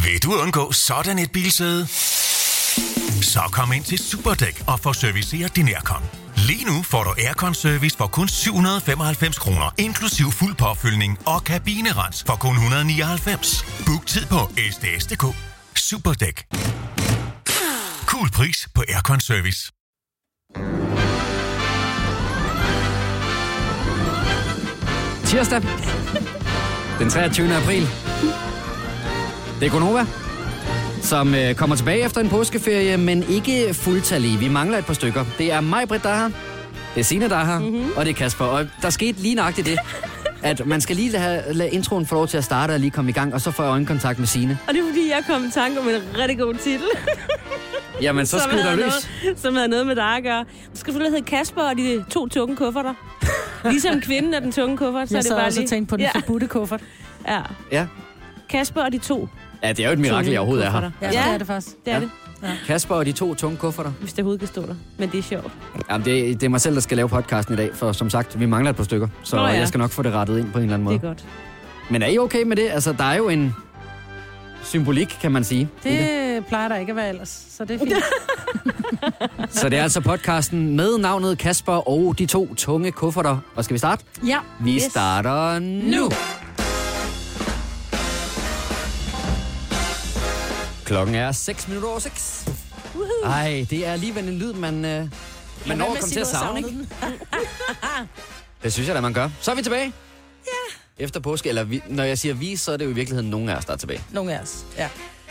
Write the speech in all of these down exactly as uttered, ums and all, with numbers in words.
Vil du undgå sådan et bilsæde? Så kom ind til Superdæk og få serviceret din aircon. Lige nu får du aircon-service for kun syv hundrede og femoghalvfems kroner, inklusiv fuld påfyldning og kabinerens for kun et hundrede og nioghalvfems. Book tid på s d s punktum d k. Superdæk. Cool pris på aircon-service. Tirsdag, den treogtyvende april. Det er Gonova, som øh, kommer tilbage efter en påskeferie, men ikke fuldtallige. Vi mangler et par stykker. Det er mig, Britt, der er her. Det er Signe, der er her. Mm-hmm. Og det er Kasper. Og der skete lige nøjagtigt det, at man skal lige lade, lade introen få lov til at starte og lige komme i gang, og så får jeg øjenkontakt med Signe. Og det er fordi, jeg kom i tanke om en rigtig god titel. Jamen, så skyder der løs. Noget, som havde noget med dig at gøre. Du skal selvfølgelig hedde Kasper og de to tunge kufferter. Ligesom kvinden og den tunge kuffert. Så jeg er det så bare også lige... tænkt på den ja. forbudte kuffert. Ja. Ja. Kasper og de to. Ja, det er jo et mirakel, jeg overhovedet er her. Ja, det er det faktisk. Det er ja. det. Ja. Kasper og de to tunge kufferter. Hvis det overhovedet kan stå der. Men det er sjovt. Jamen, det, det er mig selv, der skal lave podcasten i dag, for som sagt, vi mangler et par stykker. Så Nå, ja. jeg skal nok få det rettet ind på en eller anden måde. Det er godt. Men er I okay med det? Altså, der er jo en symbolik, kan man sige. Det, det plejer der ikke at være ellers, så det er fint. Så det er altså podcasten med navnet Kasper og de to tunge kufferter. Og skal vi starte? Ja. Vi Yes. starter nu. Klokken er seks minutter over seks. Ej, det er alligevel en lyd, man, øh, man når at komme til at savne, ikke? Det synes jeg da, man gør. Så er vi tilbage. Ja. Efter påske, eller vi, når jeg siger vi, så er det jo i virkeligheden nogen af os, der er tilbage. Nogle af os, ja.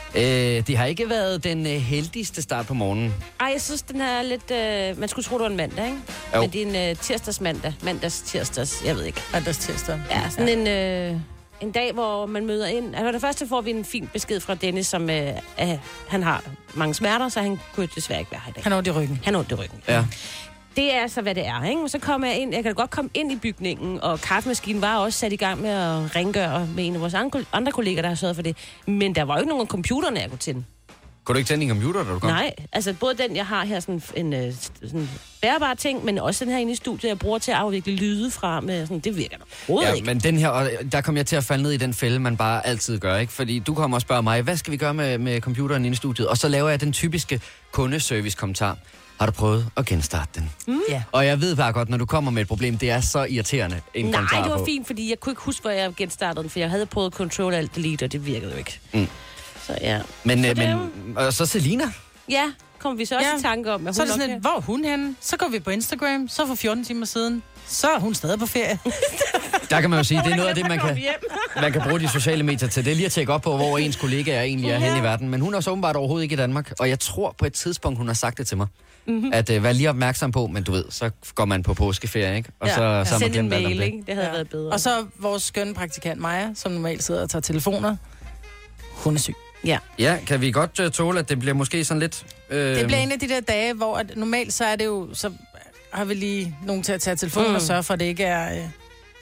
Øh, det har ikke været den øh, heldigste start på morgenen. Ej, jeg synes, den er lidt... Øh, man skulle tro, det var en mandag, ikke? Jo. Men det er en øh, tirsdagsmandag. Mandags tirsdags, jeg ved ikke. Mandags tirsdag. Ja, sådan ja. en... Øh, en dag, hvor man møder ind. Altså, det første får vi en fin besked fra Dennis, som øh, øh, han har mange smerter, så han kunne desværre ikke være her i dag. Han har ondt i ryggen. Han har ondt i ryggen. Ja. Det er så, hvad det er, ikke? Og så kommer jeg ind, jeg kan godt komme ind i bygningen, og kaffemaskinen var også sat i gang med at rengøre med en af vores andre kolleger, der har sørget for det. Men der var jo ikke nogen af computerne, jeg kunne tænde. Kunne du ikke tænde en computer, da du kom? Nej, altså både den, jeg har her, sådan en øh, sådan bærbar ting, men også den her inde i studiet, jeg bruger til at afvikle lyde fra, med sådan, det virker nok Ja, ikke. men den her, og der kom jeg til at falde ned i den fælde, man bare altid gør, ikke? Fordi du kommer og spørger mig, hvad skal vi gøre med, med computeren inde i studiet? Og så laver jeg den typiske kundeservice-kommentar. Har du prøvet at genstarte den? Mm. Ja. Og jeg ved bare godt, når du kommer med et problem, det er så irriterende en Nej, kommentar det var på. fint, fordi jeg kunne ikke huske, hvor jeg genstartede den, for jeg havde prøvet Control Alt Delete, og det virkede jo ikke. Mm. Så ja. Men, så øh, det, men og så Selina? ja, kom vi så også Ja. i tanke om, at Så hun er det sådan nok lidt, hvor er hun henne? Så går vi på Instagram, så for fjorten timer siden, så er hun stadig på ferie. Der kan man jo sige, det er noget af det, man kan, hjem. man kan bruge de sociale medier til. Det er lige at tjekke op på, hvor ens kollegaer egentlig er henne i verden. Men hun er så åbenbart overhovedet ikke i Danmark. Og jeg tror på et tidspunkt, hun har sagt det til mig. Mm-hmm. At uh, vær lige opmærksom på, men du ved, så går man på påskeferie, ikke? Og Ja. så, så har man Send en glemt alt om mail, det. ikke? Det havde ja. været bedre. Og så vores skønne praktikant Maja, som normalt sidder og tager telefoner. Hun er syg. Ja. Ja, kan vi godt uh, tåle, at det bliver måske sådan lidt... Øh... Det bliver en af de der dage, hvor at normalt så er det jo, så har vi lige nogen til at tage telefonen mm. og sørge for, at det ikke er... Øh,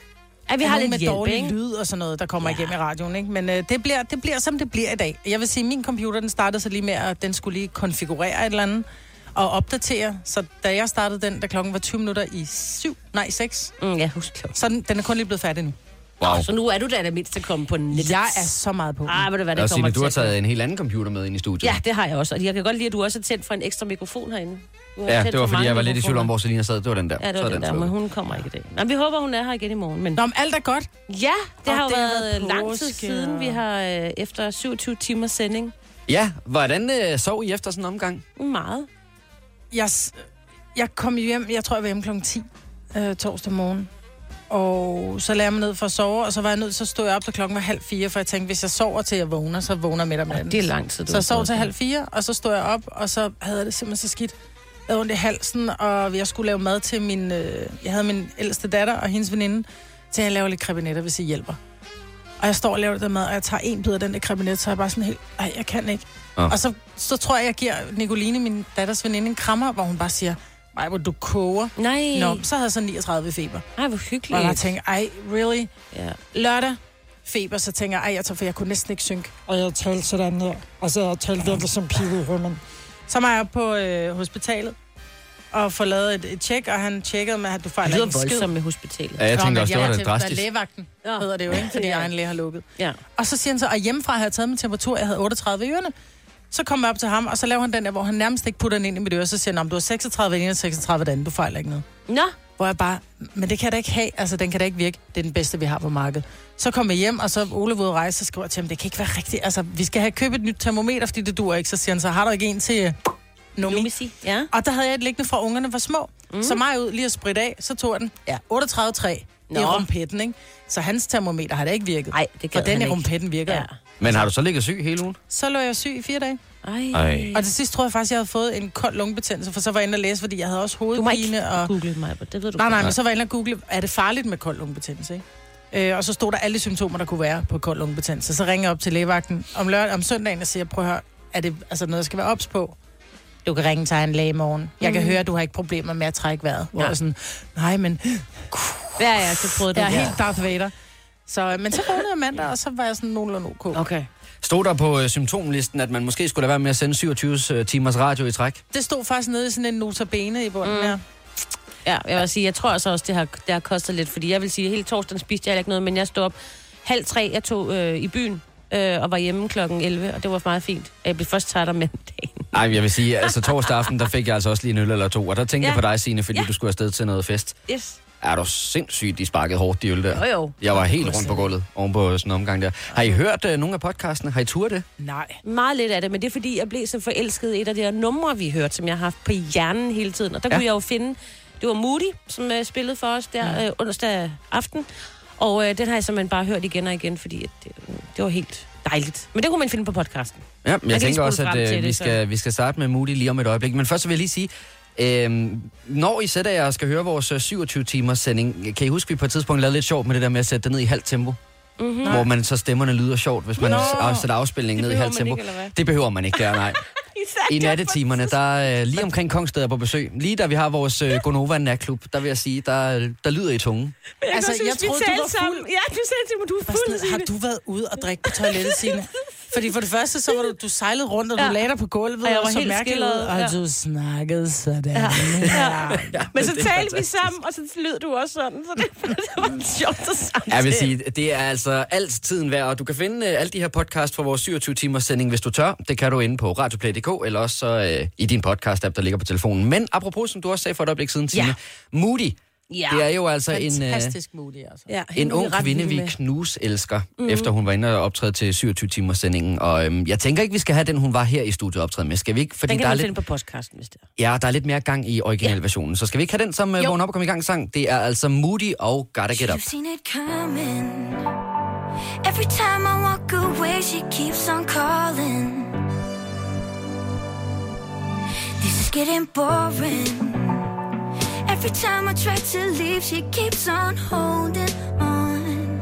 At vi er har nogen lidt med hjælp, dårlig ikke? lyd og sådan noget, der kommer Ja. ja. igennem i radioen, ikke? Men øh, det, bliver, det bliver, som det bliver i dag. Jeg vil sige, at min computer, den startede så lige med, at den skulle lige konfigurere et eller andet og opdatere. Så da jeg startede den, da klokken var tyve minutter i syv, nej seks, Mm, ja, husk klokken. så den, den er kun lige blevet færdig nu. Wow. Så nu er du da det mindste kommet på den lidt. Jeg er så meget på. Ah, ved du hvad, det Og kommer Signe, du har til at- taget en helt anden computer med ind i studiet. Ja, det har jeg også. Og jeg kan godt lide, at du også har tændt for en ekstra mikrofon herinde. Du har Ja, tændt det var for fordi, mange jeg var lidt i tvivl om, mikrofoner. hvor Selina sad. Det var den der. Ja, det Så var er den der, slukket. men hun kommer ikke i dag. Nå, vi håber, hun er her igen i morgen. Men Nå, men alt er godt. ja, det Og har jo det har været været lang tid påske, siden, og- vi har øh, efter syvogtyve timers sending. Ja, hvordan øh, sov I efter sådan en omgang? Meget. Jeg, s- jeg kom hjem, jeg tror, jeg var hjemme klokken ti øh, torsdag morgen. Og så lagde jeg mig ned for at sove, og så var jeg nødt, så stod jeg op, så klokken var halv fire, for jeg tænkte, hvis jeg sover til jeg vågner, så vågner jeg midt om natten. Det er lang tid, du Så har jeg sov sovet til der. halv fire, og så stod jeg op, og så havde jeg det simpelthen så skidt. Jeg havde ondt i halsen, og jeg skulle lave mad til min... Øh, jeg havde min ældste datter og hendes veninde, til at lave lidt krebinetter, hvis I hjælper. Og jeg står og laver det der mad, og jeg tager en bid af den der krebinet, så er jeg bare sådan helt, ej, jeg kan ikke. Oh. Og så, så tror jeg, jeg giver Nicoline, min datters veninde, en krammer, hvor hun bare siger, ej, hvor du koger. Nej. Nå, så havde jeg så niogtredive feber. Ej, hvor Og hyggeligt. jeg tænkte, ej, really? Ja. Lørdag, feber, så tænker jeg, ej, jeg tager, for jeg kunne næsten ikke synke. Og jeg talte sådan her. Altså, jeg talte virkelig som Pee Wee Herman. Så var jeg oppe på øh, hospitalet, og få lavet et, et tjek, og han tjekkede med, at du fejler Det ikke lyder skid. voldsomt med hospitalet. Ja, jeg Nå, tænkte men også, det var jeg da til- drastisk. Der er lægevagten, Ja. hedder det jo, ikke? Fordi Ja. egen læge har lukket. Ja. Og så siger han så, at hjemmefra havde jeg taget min temperatur, jeg havde otteogtredive i ørerne. Så kom jeg op til ham, og så laver han den der, hvor han nærmest ikke putter den ind i mit øre, så siger han, om du har seksogtredive inde og seksogtredive derinde, du fejler ikke noget. Nå, Hvor jeg bare, men det kan jeg da ikke have, altså den kan da ikke virke, det er den bedste, vi har på markedet. Så kom jeg hjem, og så Ole var ude at rejse, så skriver jeg til ham, det kan ikke være rigtigt, altså vi skal have købt et nyt termometer, fordi det duer ikke, så siger han, så har du ikke en til uh, Nomi? Numisi. Ja. Og der havde jeg et liggende fra ungerne var små, mm. så mig ud lige at spritte af, så tog jeg den, ja, otteogtredive komma tre i Nå. rumpetten, ikke? Så hans termometer har det ikke virket. Nej, det og gad den han i ikke. rumpetten virker. Ja. Ja. Men har du så ligget syg hele ugen? Så lå jeg syg i fire dage. Ej. Ej. Og til sidst tror jeg faktisk, jeg havde fået en kold lungebetændelse, for så var jeg inde og læse, fordi jeg havde også Du må ikke hovedpine. Og... google mig, det ved du Nej, nej, godt. men så var jeg inde og google, er det farligt med kold lungebetændelse, ikke? Øh, og så stod der alle de symptomer, der kunne være på kold lungebetændelse. Så ringer jeg op til lægevagten om, lørdag, om søndagen og siger, prøv at høre, er det altså noget, der skal være ops på? Du kan ringe til en læge i morgen. Jeg kan Mhm. høre, at du har ikke problemer med at trække vejret. Hvor Ja. jeg sådan, nej, men Hvad er jeg? Så prøvede du jeg er det. helt Darth Vader. Så, men så vågnede jeg mandag, og så var jeg sådan nogenlunde ok. Okay. Stod der på øh, symptomlisten, at man måske skulle lade være med at sende syvogtyve timers radio i træk? Det stod faktisk nede i sådan en notabene i bunden Mm. her. Ja, jeg vil sige, jeg tror altså også, det har, det har kostet lidt, fordi jeg vil sige, hele torsdagen spiste jeg heller ikke noget, men jeg stod op halv tre, jeg tog øh, i byen øh, og var hjemme klokken elleve, og det var meget fint. Jeg blev først træt om mandagen. Nej, jeg vil sige, altså torsdag aften, der fik jeg altså også lige en øl eller to, og der tænkte Ja. jeg på dig, Signe, fordi Ja. du skulle afsted til noget fest. Yes. Er du sindssygt, de sparkede hårdt, de øl der? Jo, jo. Jeg var helt rundt på gulvet, oven på sådan en omgang der. Har I hørt uh, nogle af podcastene? Har I turet det? Nej. Meget lidt af det, men det er fordi, jeg blev så forelsket i et af de her numre, vi hørte, som jeg har haft på hjernen hele tiden. Og der Ja. ja. kunne jeg jo finde, det var Moody, som uh, spillede for os der øh, onsdag aften. Og øh, den har jeg simpelthen bare hørt igen og igen, fordi at det, det var helt dejligt. Men det kunne man finde på podcasten. Ja, men jeg, kan lige tænker også, spole at frem uh, til vi, det, skal, vi skal starte med Moody lige om et øjeblik. Men først så vil jeg lige sige, Øhm, når I sætter jer og skal høre vores syvogtyve timers sending, kan I huske, at vi på et tidspunkt lavede lidt sjovt med det der med at sætte det ned i halvt tempo? Mm-hmm. Hvor man så stemmerne lyder sjovt, hvis man Nå, sætter afspilningen ned i behøver halvt man tempo. ikke, eller hvad? Det behøver man ikke, der nej. I nattetimerne, der er lige omkring Kongsted er på besøg. Lige da vi har vores øh, Gonova natklub, der vil jeg sige, der, der lyder i tungen. Jeg Altså, altså, jeg jeg troede, troede, du var sammen. fuld. Ja, du sagde til mig, du er Bare fuld. sådan, har Signe. du været ude og drikke på toilettet, Signe? Fordi for det første, så var du, du sejlede rundt, og du Ja. lagde dig på gulvet, Og jeg og, var så helt mærkelig ud, skildret, og ja. du snakkede sådan. Ja. Ja. Men så det er talte vi fantastisk. sammen, og så lød du også sådan, så det, det var sjovt at samtale. Jeg vil sige, det er altså alt tiden værd, og du kan finde uh, alle de her podcast for vores syvogtyve timers sending, hvis du tør. Det kan du inde på radioplay punktum d k, eller også så, uh, i din podcast-app, der ligger på telefonen. Men apropos, som du også sagde for et øjeblik siden, Signe, Ja. Moody, Ja. det er jo altså en... Uh, Fantastisk muligt, altså. Ja, En hende er ung ret kvinde, vild vi med. knus elsker, mm. efter hun var inde og optræde til syvogtyve timers sendingen. Og øhm, jeg tænker ikke, vi skal have den, hun var her i studiet optræde med. Skal vi ikke? Fordi Den kan der er man lidt, finde på podcasten, hvis det er. ja, der er lidt mere gang i originalversionen. Så skal vi ikke have den som uh, vågn op og komme i gang sang? Det er altså Moody og Gotta Get Up. You've seen it coming. Every time I walk away, she keeps on calling. This is getting boring. Every time I try to leave, she keeps on holding on.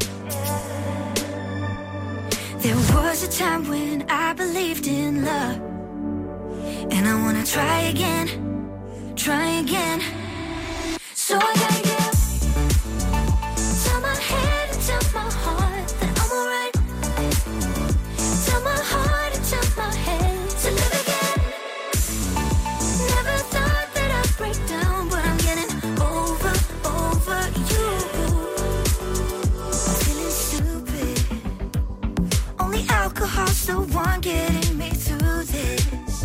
There was a time when I believed in love, and I wanna try again, try again. So I gotta get up, tell my head and tell my heart that I'm alright. Tell my heart and tell my head to live again. Never thought that I'd break down, but I'm getting over, over you. I'm feeling stupid. Only alcohol's the one getting me through this.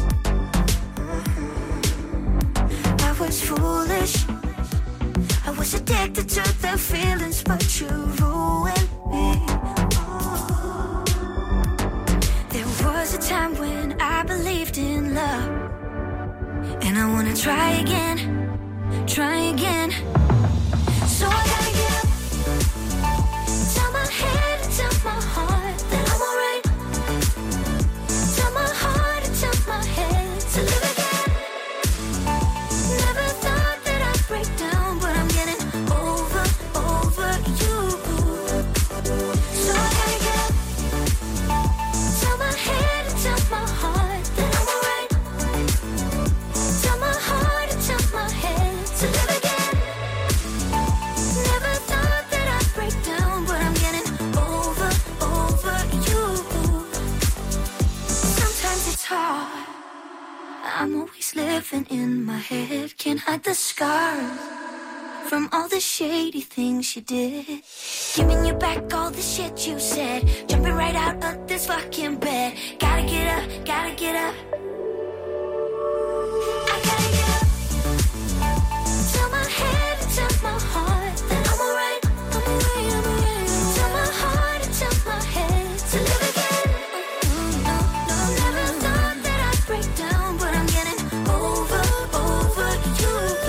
I was foolish. I was addicted to the feelings, but you ruined me. Oh. There was a time when I believed in love, and I wanna try again, try again. So I gotta get up, tell my head and tell my heart that I'm alright. Tell my heart and tell my head to live again. Never thought that I'd break down, but I'm getting over, over you. So I gotta get up, tell my head and tell my heart that I'm alright. Tell my heart and tell my head to live again. Never thought that I'd break down, but I'm getting over, over you. Sometimes it's hard, I'm always living in my head. Can't hide the scars from all the shady things you did. Giving you back all the shit you said. Jumping right out of this fucking bed. Gotta get up, gotta get up. I gotta get up. Tell my head and tell my heart that I'm alright, I'm alright, I'm alright. Tell my heart and tell my head to live again. No, no, never thought that I'd break down, but I'm getting over, over you.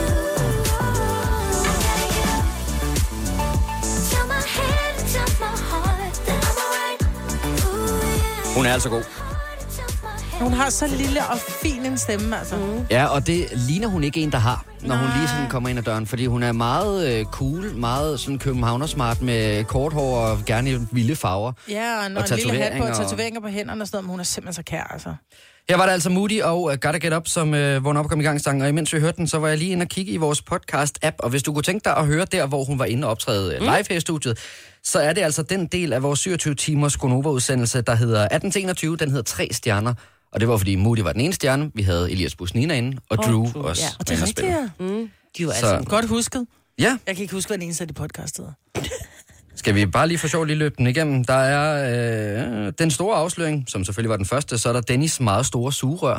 I gotta get up. Tell my head and tell my heart that I'm alright. Ooh, yeah. Hun er altså god. Hun har så lille og fin en stemme, altså. Mm. Ja, og det ligner hun ikke en, der har, når hun lige sådan kommer ind ad døren. Fordi hun er meget øh, cool, meget sådan københavnersmart med kort hår og gerne i vilde farver. Ja, og, og en lille hat på, og tatoveringer på hænderne og sådan noget, men hun er simpelthen så kær, altså. Her var det altså Moody og uh, Gotta Get Up, som uh, vågnede op og kom i gang sangen. Og imens vi hørte den, så var jeg lige inde og kigge i vores podcast-app. Og hvis du kunne tænke dig at høre der, hvor hun var inde og optræde mm. live her i studiet, så er det altså den del af vores syvogtyve timers Gonova-udsendelse, der hedder atten til enogtyve. Den hedder tre stjerner. Og det var, fordi Moody var den ene stjerne. Vi havde Elias Busnina inde, og oh, Drew også. Ja. Og det er rigtigt, ja. Mm. De var så altså godt husket. Ja. Jeg kan ikke huske, hvad den eneste af de podcast hedder. Skal vi bare lige for sjov lige løbe den igennem? Der er øh, den store afsløring, som selvfølgelig var den første, så er der Dennis meget store sugerør.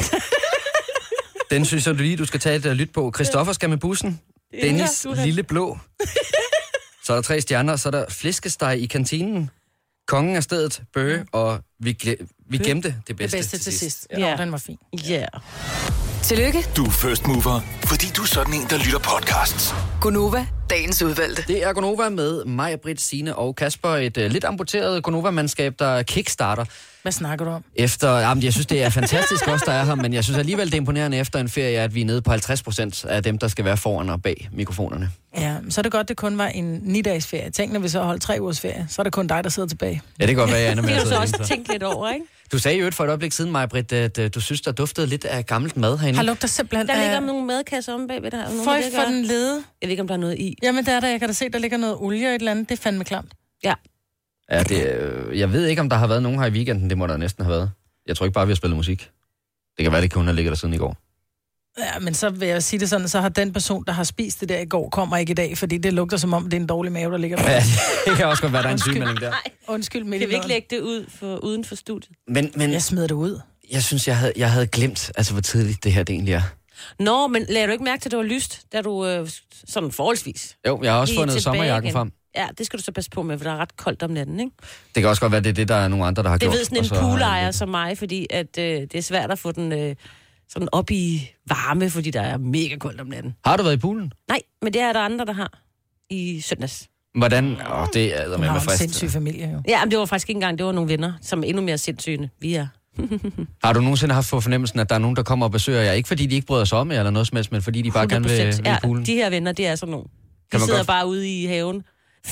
Den synes jeg lige, du skal tage et uh, lyt på. Christoffer skal med bussen. Dennis lille blå. Så er der tre stjerner, så er der flæskesteg i kantinen. Kongen af stedet, Bøge, og vi, gle- vi gemte det bedste, det bedste til sidst. sidst. Ja, ja. Den var fin. Ja. Yeah. Tillykke. Du er first mover, fordi du er sådan en, der lytter podcasts. Gonova, dagens udvalgte. Det er Gonova med mig, Britt, Signe og Kasper. Et uh, lidt amputeret Gonova-mandskab, der kickstarter. Hvad snakker du om? Efter, jamen, jeg synes, det er fantastisk også, der er her, men jeg synes alligevel, det er imponerende efter en ferie, at vi er nede på halvtreds procent af dem, der skal være foran og bag mikrofonerne. Ja, så er det godt, det kun var en ni-dages ferie. Tænk, når vi så holdt tre ugers ferie, så er det kun dig, der sidder tilbage. Ja, det kan godt være, jeg ender med det at kan du så sidde også tænke lidt over, ikke? Du sagde jo for et øjeblik siden, Maja Britt, at, at du synes, der duftede lidt af gammelt mad herinde. Har lugter simpelthen Der ligger af... nogle madkasser om bagved der. Føj for den lede. Jeg ved ikke, om der er noget i. Jamen, der er der. Jeg kan da se, der ligger noget olie og et eller andet. Det er fandme klamt. Ja. Ja, det, øh, jeg ved ikke, om der har været nogen her i weekenden. Det må der næsten have været. Jeg tror ikke bare, vi har spillet musik. Det kan være, det kun har ligget der siden i går. Ja, men så vil jeg sige det sådan, så har den person, der har spist det der i går, kommer ikke i dag, fordi det lugter som om, det er en dårlig mave, der ligger der. Ja, det kan også godt være, der er en sygemelding der. Nej. Undskyld, Kan vi ikke lægge det ud for, uden for studiet? Men, men jeg smider det ud. Jeg synes, jeg havde, jeg havde glemt, altså hvor tidligt det her det egentlig er. Nå, men lagde du ikke mærke til, at det var lyst, da du øh, sådan forholdsvis? Jo, jeg har også fundet sommerjakken igen. frem. Ja, det skal du så passe på med, for der er ret koldt om natten, ikke? Det kan også godt være, det er det, der er nogle andre, der har det gjort. Det ved sådan en poolejer som mig, fordi at, øh, det er svært at få den øh, sådan op i varme, fordi der er mega koldt om natten. Har du været i poolen? Nej, men det er der andre, der har i søndags. Hvordan? Åh, det er med mig frist. Sindssyg familie, jo. Ja, men det var faktisk ikke engang, det var nogle venner, som er endnu mere sindssyge. Vi er. Har du nogensinde haft for fornemmelsen, at der er nogen, der kommer og besøger jer? Ikke fordi de ikke bryder sig om jer eller noget som helst, men fordi de bare gerne vil, vil i poolen? Ja, de her venner, det er sådan nogle. De sidder godt... bare ude i haven.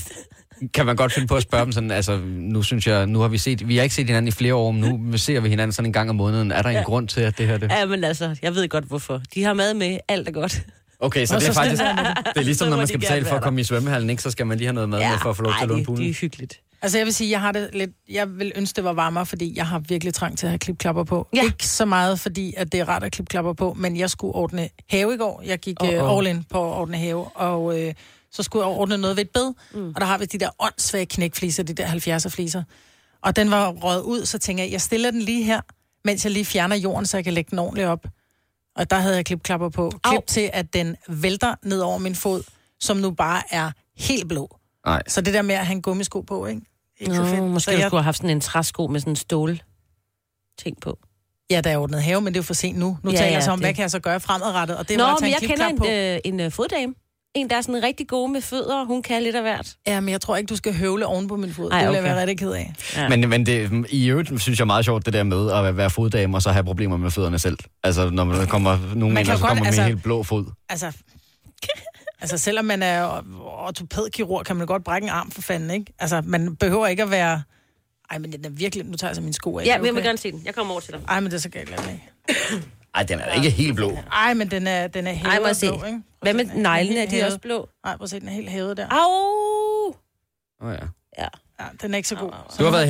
Kan man godt finde på at spørge dem sådan, altså nu synes jeg, nu har vi set, vi har ikke set hinanden i flere år, men nu ser vi hinanden sådan en gang om måneden. Er der en ja. grund til, at det her det? Ja, men altså, jeg ved godt hvorfor. De har mad med, alt er godt. Okay, så, og det er så faktisk, det er ligesom, når man skal betale for at komme i svømmehallen, ikke? Så skal man lige have noget mad ja, med for at få lov til at låne poolen. det er hyggeligt. Altså jeg vil sige, jeg har det lidt, jeg vil ønske, det var varmere, fordi jeg har virkelig trang til at have klipklapper på. Ja. Ikke så meget, fordi at det er rart at klipklapper på, men jeg skulle ordne have i går. Jeg gik oh, oh. all in på at ordne have, og øh, så skulle jeg ordne noget ved et bed, mm. og der har vi de der åndssvage knækfliser, de der halvfjerdser fliser. Og den var røget ud, så tænker jeg, jeg stiller den lige her, mens jeg lige fjerner jorden, så jeg kan lægge den ordentligt op. Og der havde jeg klipklapper på. Klip Au. Til, at den vælter ned over min fod, som nu bare er helt blå. Nej. Så det der med at have en gummisko på, ikke? Ikke Nå, så fedt. måske så jeg... du skulle have haft sådan en træsko med sådan en stål ting på. Ja, der er ordnet have, men det er jo for sent nu. Nu ja, taler jeg så om, det... hvad kan jeg så gøre fremadrettet? Og det Nå, var at tage men en jeg kender en, på. øh, en øh, foddame. En, der er sådan rigtig god med fødder, hun kan lidt af hvert. Ja, men jeg tror ikke, du skal høvle oven på min fod. Ej, det vil okay. jeg være rigtig ked af. Ja. Men, men det, i øvrigt synes jeg meget sjovt, det der med at være foddame og så have problemer med fødderne selv. Altså, når man kommer nogen ind, så kommer man altså, med en helt blå fod. Altså, altså, selvom man er ortopædkirurg, kan man godt brække en arm for fanden, ikke? Altså, man behøver ikke at være... Ej, men den er virkelig... Nu tager jeg så mine sko af. Ja, men jeg vil gerne se den. Jeg kommer over til dig. Ej, men det er så galt, ikke? Ej, den er ikke helt blå. Ej, men den er, den er hævet Ej, blå, ikke? Hvad med neglene? Er de også blå? Nej, prøv at se, den er helt hævet der. Au! Åh oh, ja. Ja. Ja, den er ikke så god. Du har været i haven?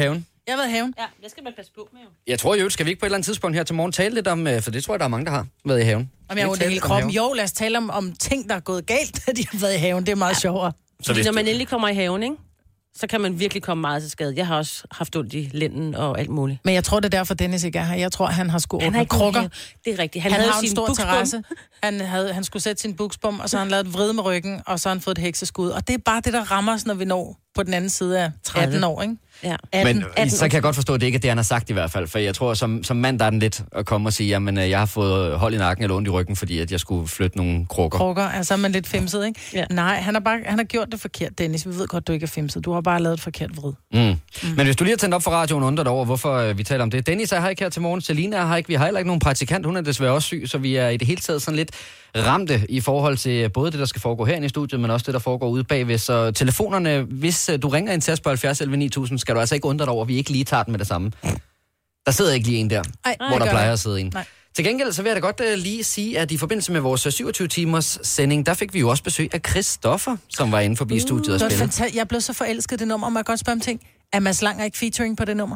Jeg har været i haven. Ja, det skal man passe på med jo. Jeg tror jo, skal vi ikke på et eller andet tidspunkt her til morgen tale lidt om, øh, for det tror jeg, der er mange, der har været i haven. Om jeg har ondt i hele kroppen. Jo, lad os tale om, om ting, der er gået galt, da de har været i haven. Det er meget ja. sjovere. Så hvis når man endelig kommer i haven, ikke? Så kan man virkelig komme meget til skade. Jeg har også haft ondt i lænden og alt muligt. Men jeg tror, det er derfor, Dennis ikke er her. Jeg tror, han har skulle åbne krukker. Det er rigtigt. Han, han havde har en sin stor buksbom. terrasse. Han, havde, han skulle sætte sin buksbom, og så har han lavet et vrid med ryggen, og så har han fået et hekseskud. Og det er bare det, der rammer os, når vi når på den anden side af atten år, ikke? Ja. atten, Men atten, så kan jeg godt forstå, at det ikke er det, han har sagt i hvert fald. For jeg tror, som, som mand, der er den lidt at komme og sige, jamen, jeg har fået hold i nakken eller ondt i ryggen, fordi at jeg skulle flytte nogle krukker. Krukker, altså man lidt femset, ikke? Ja. Nej, han har, bare, han har gjort det forkert, Dennis. Vi ved godt, du ikke er femset. Du har bare lavet et forkert vrid. Mm. Mm. Men hvis du lige har tændt op for radioen og undret over, hvorfor øh, vi taler om det. Dennis er her ikke her til morgen. Selina er her ikke. Vi har heller ikke nogen praktikant. Hun er desværre også syg, så vi er i det hele taget sådan lidt ramte i forhold til både det, der skal foregå herinde i studiet, men også det, der foregår ude bagved. Så telefonerne, hvis du ringer ind til os på halvfjerds elleve ni tusind, skal du altså ikke undre dig over, at vi ikke lige tager den med det samme. Der sidder ikke lige en der, Ej, hvor der plejer at sidde en. Nej. Til gengæld, så vil jeg da godt uh, lige sige, at i forbindelse med vores syvogtyve timers sending, der fik vi jo også besøg af Christoffer, som var inde forbi uh, studiet og spille. Jeg blev så forelsket i det nummer, og må jeg godt spørge om ting. Er Mads Langer ikke featuring på det nummer?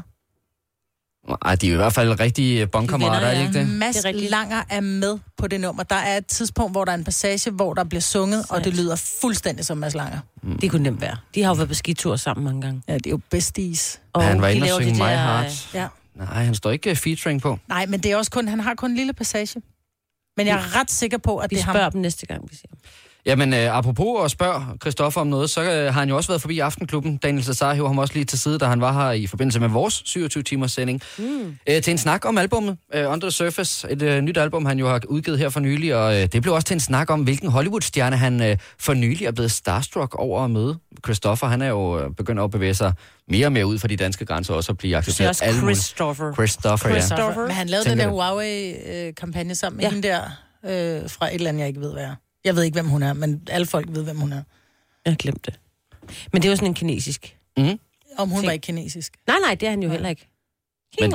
Nej, de er jo i hvert fald rigtig bondkammerater, er det ikke det? Mads det Langer er med på det nummer. Der er et tidspunkt, hvor der er en passage, hvor der bliver sunget, Sejt. og det lyder fuldstændig som Mads Langer. Mm. Det kunne nemt være. De har jo været på skitur sammen mange gange. Ja, det er jo besties. Og han var inde og synge My Heart. Ja. Nej, han står ikke featuring på. Nej, men det er også kun, han har kun en lille passage. Men jeg er ret sikker på, at vi det er ham. Vi spørger dem næste gang, vi siger. Jamen, øh, apropos at spørge Christoffer om noget, så øh, har han jo også været forbi Aftenklubben. Daniel Cesar hæver ham også lige til side, da han var her i forbindelse med vores syvogtyve timers sending. Mm. Øh, til en snak om albummet, øh, Under the Surface, et øh, nyt album, han jo har udgivet her for nylig. Og øh, det blev også til en snak om, hvilken Hollywood-stjerne han øh, for nylig er blevet starstruck over at møde. Christoffer, han er jo øh, begyndt at bevæge sig mere og mere ud for de danske grænser, også at blive accepteret. Det er også Christoffer. Christoffer, ja. Christoffer. Men han lavede Tænker den der Huawei-kampagne sammen med ja. hende der øh, fra et eller andet, jeg ikke ved, hvad er. Jeg ved ikke, hvem hun er, men alle folk ved, hvem hun er. Jeg har glemt det. Men det er jo sådan en kinesisk. Mm. Om hun Tænk. var ikke kinesisk. Nej, nej, det er han jo heller ikke. Men,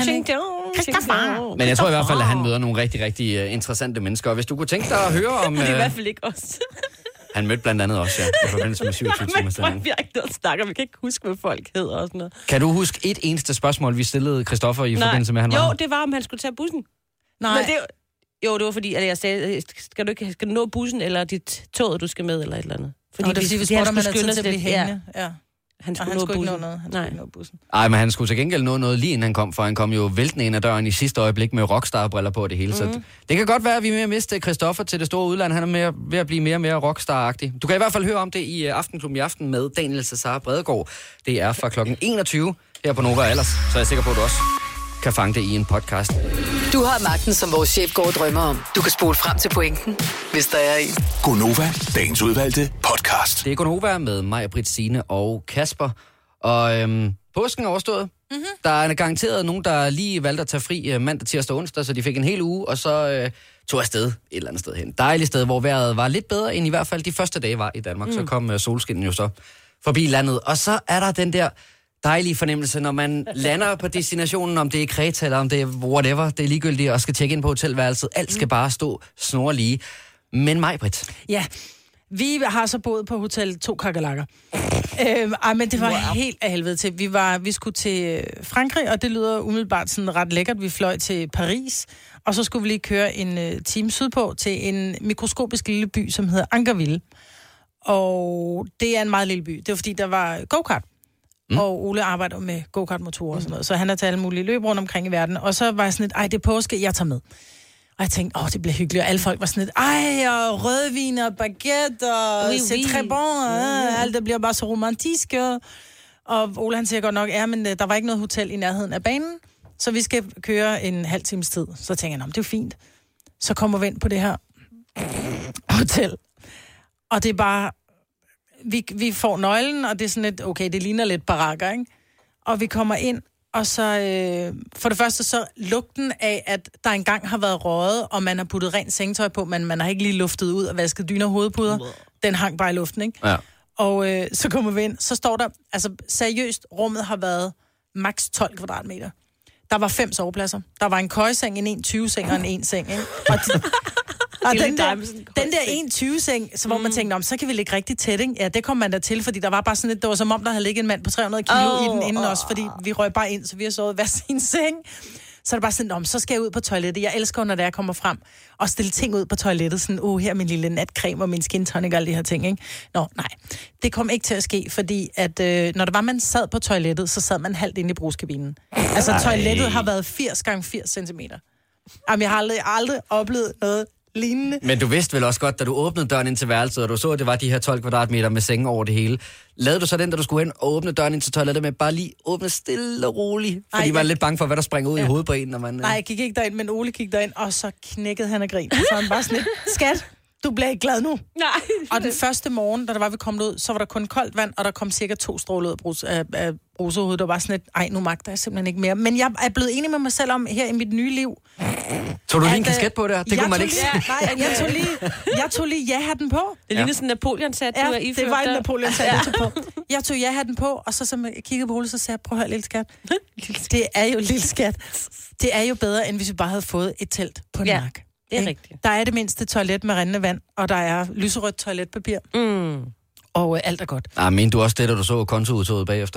Christoffer. Men jeg tror i hvert fald, at han møder nogle rigtig, rigtig uh, interessante mennesker. Og hvis du kunne tænke dig at høre om... Uh, det er i hvert fald ikke os. Han mødte blandt andet også, ja, i forbindelse med syvogtyve timer sending. Vi har ikke noget at snakke om. Vi kan ikke huske, hvad folk hedder og sådan noget. Kan du huske et eneste spørgsmål, vi stillede Christoffer i nej. forbindelse med, han var? Jo, det var, om han skulle tage bussen. Nej. Men det, jo, det var fordi, at jeg sagde, skal du, ikke, skal du nå bussen, eller dit tog, du skal med, eller et eller andet. Fordi oh, det vil sige, hvis man er tid til at blive hængende. Ja. Han skulle, han nå skulle bussen. ikke nå noget. Han skulle ikke nå bussen. Ej, men han skulle til gengæld nå noget lige inden han kom, for han kom jo væltende ind ad døren i sidste øjeblik med rockstar-briller på det hele. Mm. Så det kan godt være, at vi er med at miste Christoffer til det store udland. Han er mere, ved at blive mere og mere rockstar-agtig. Du kan i hvert fald høre om det i Aftenklubben i aften med Daniel Cesar Bredegaard. Det er fra klokken enogtyve her på Nova Allers, så jeg er sikker på, at du også kan fange det i en podcast. Du har magten, som vores chef går og drømmer om. Du kan spole frem til pointen, hvis der er en. Gonova, dagens udvalgte podcast. Det er Gonova med mig, Britt, Signe og Kasper. Og øhm, påsken er overstået. Mm-hmm. Der er garanteret nogen, der lige valgte at tage fri øh, mandag, tirsdag og onsdag, så de fik en hel uge, og så øh, tog afsted et eller andet sted hen. Dejligt sted, hvor vejret var lidt bedre, end i hvert fald de første dage var i Danmark. Mm. Så kom øh, solskinnen jo så forbi landet. Og så er der den der dejlige fornemmelse, når man lander på destinationen, om det er Kreta eller om det er whatever, det er ligegyldigt, og skal tjekke ind på hotelværelset. Alt skal bare stå snorlige. Men mig, Britt. Ja, vi har så boet på hotel to kakalakker. øhm, ej, men det var wow. helt af helvede til. Vi, var, vi skulle til Frankrig, og det lyder umiddelbart sådan ret lækkert. Vi fløj til Paris, og så skulle vi lige køre en uh, time sydpå til en mikroskopisk lille by, som hedder Angerville. Og det er en meget lille by. Det var fordi, der var go-kart. Mm. Og Ole arbejder med go-kart-motorer og sådan noget, så han har taget alle mulige løb rundt omkring i verden. Og så var jeg sådan lidt, ej, det er påske, jeg tager med. Og jeg tænkte, åh, det bliver hyggeligt. Og alle folk var sådan lidt, ej, og rødvin og baguette, og oui, c'est oui. très bon, og alt det bliver bare så romantisk. Og Ole, han siger godt nok, ja, men der var ikke noget hotel i nærheden af banen, så vi skal køre en halv times tid. Så tænker jeg, det er jo fint. Så kommer vi ind på det her hotel. Og det er bare... Vi, vi får nøglen, og det er sådan lidt, okay, det ligner lidt barakker, ikke? Og vi kommer ind, og så, øh, for det første så lugten af, at der engang har været røget, og man har puttet rent sengetøj på, men man har ikke lige luftet ud og vasket dyner og hovedpuder. Den hang bare i luften, ikke? Ja. Og øh, så kommer vi ind, så står der, altså seriøst, rummet har været maks tolv kvadratmeter. Der var fem sovepladser. Der var en køjeseng, en en tyve-seng og en en-seng, ikke? Og de, Og den der, den der en tyve-seng, så hvor man tænkte, om så kan vi ligge rigtig tæt, ikke? Ja, det kom man der til, fordi der var bare sådan lidt, det var som om, der havde ligget en mand på tre hundrede kilo oh, i den inden oh. også, fordi vi røg bare ind, så vi har sovet hver sin seng. Så er det bare sådan, om så skal jeg ud på toilettet. Jeg elsker, når jeg kommer frem og stille ting ud på toilettet. Sådan, uh, her er min lille natcreme og min skin tonic og alle de her ting, ikke? Nå, nej. Det kom ikke til at ske, fordi at, øh, når det var, man sad på toilettet, så sad man halvt inde i brugskabinen. Altså, Ej. toilettet har været firs gange firs centimeter. Jamen, jeg har aldrig, aldrig oplevet noget lignende. Men du vidste vel også godt, da du åbnede døren ind til værelset, og du så, at det var de her tolv kvadratmeter med senge over det hele. Lavede du så den, da du skulle hen og åbne døren ind til toilettet med bare lige åbne stille og roligt? Fordi Ej, man er jeg... lidt bange for, hvad der springer ud ja. i hovedet på en, når man... Nej, jeg gik ikke derind, men Ole gik derind, og så knækkede han af grin. Så han bare sådan lidt, skat, du bliver ikke glad nu. Nej. Og den første morgen, da der var vi kommet ud, så var der kun koldt vand, og der kom cirka to stråler ud af, brus, af, af brusehovedet. Det var bare sådan lidt, ej, nu magter jeg simpelthen ikke mere. Men jeg er blevet enig med mig selv om, her i mit nye liv... Tog du lige en kasket på det? Det kunne man ikke se. Nej, jeg tog lige, jeg tog lige ja-hatten på. Det ligner sådan en Napoleon-sat, ja, du er iført. det var en Napoleon-sat, jeg tog på. Jeg tog ja-hatten på, og så som jeg kiggede på Ole, så sagde jeg, prøv at høre, lille skat. Det er jo, lille skat. Det er jo bedre, end hvis vi bare havde fået et telt på en ja, mark. det er rigtigt. Der er det mindste toilet med rindende vand, og der er lyserødt toiletpapir. Mm. Og øh, alt er godt. Ah, men du også det, da du så kontoudtoget bagefter?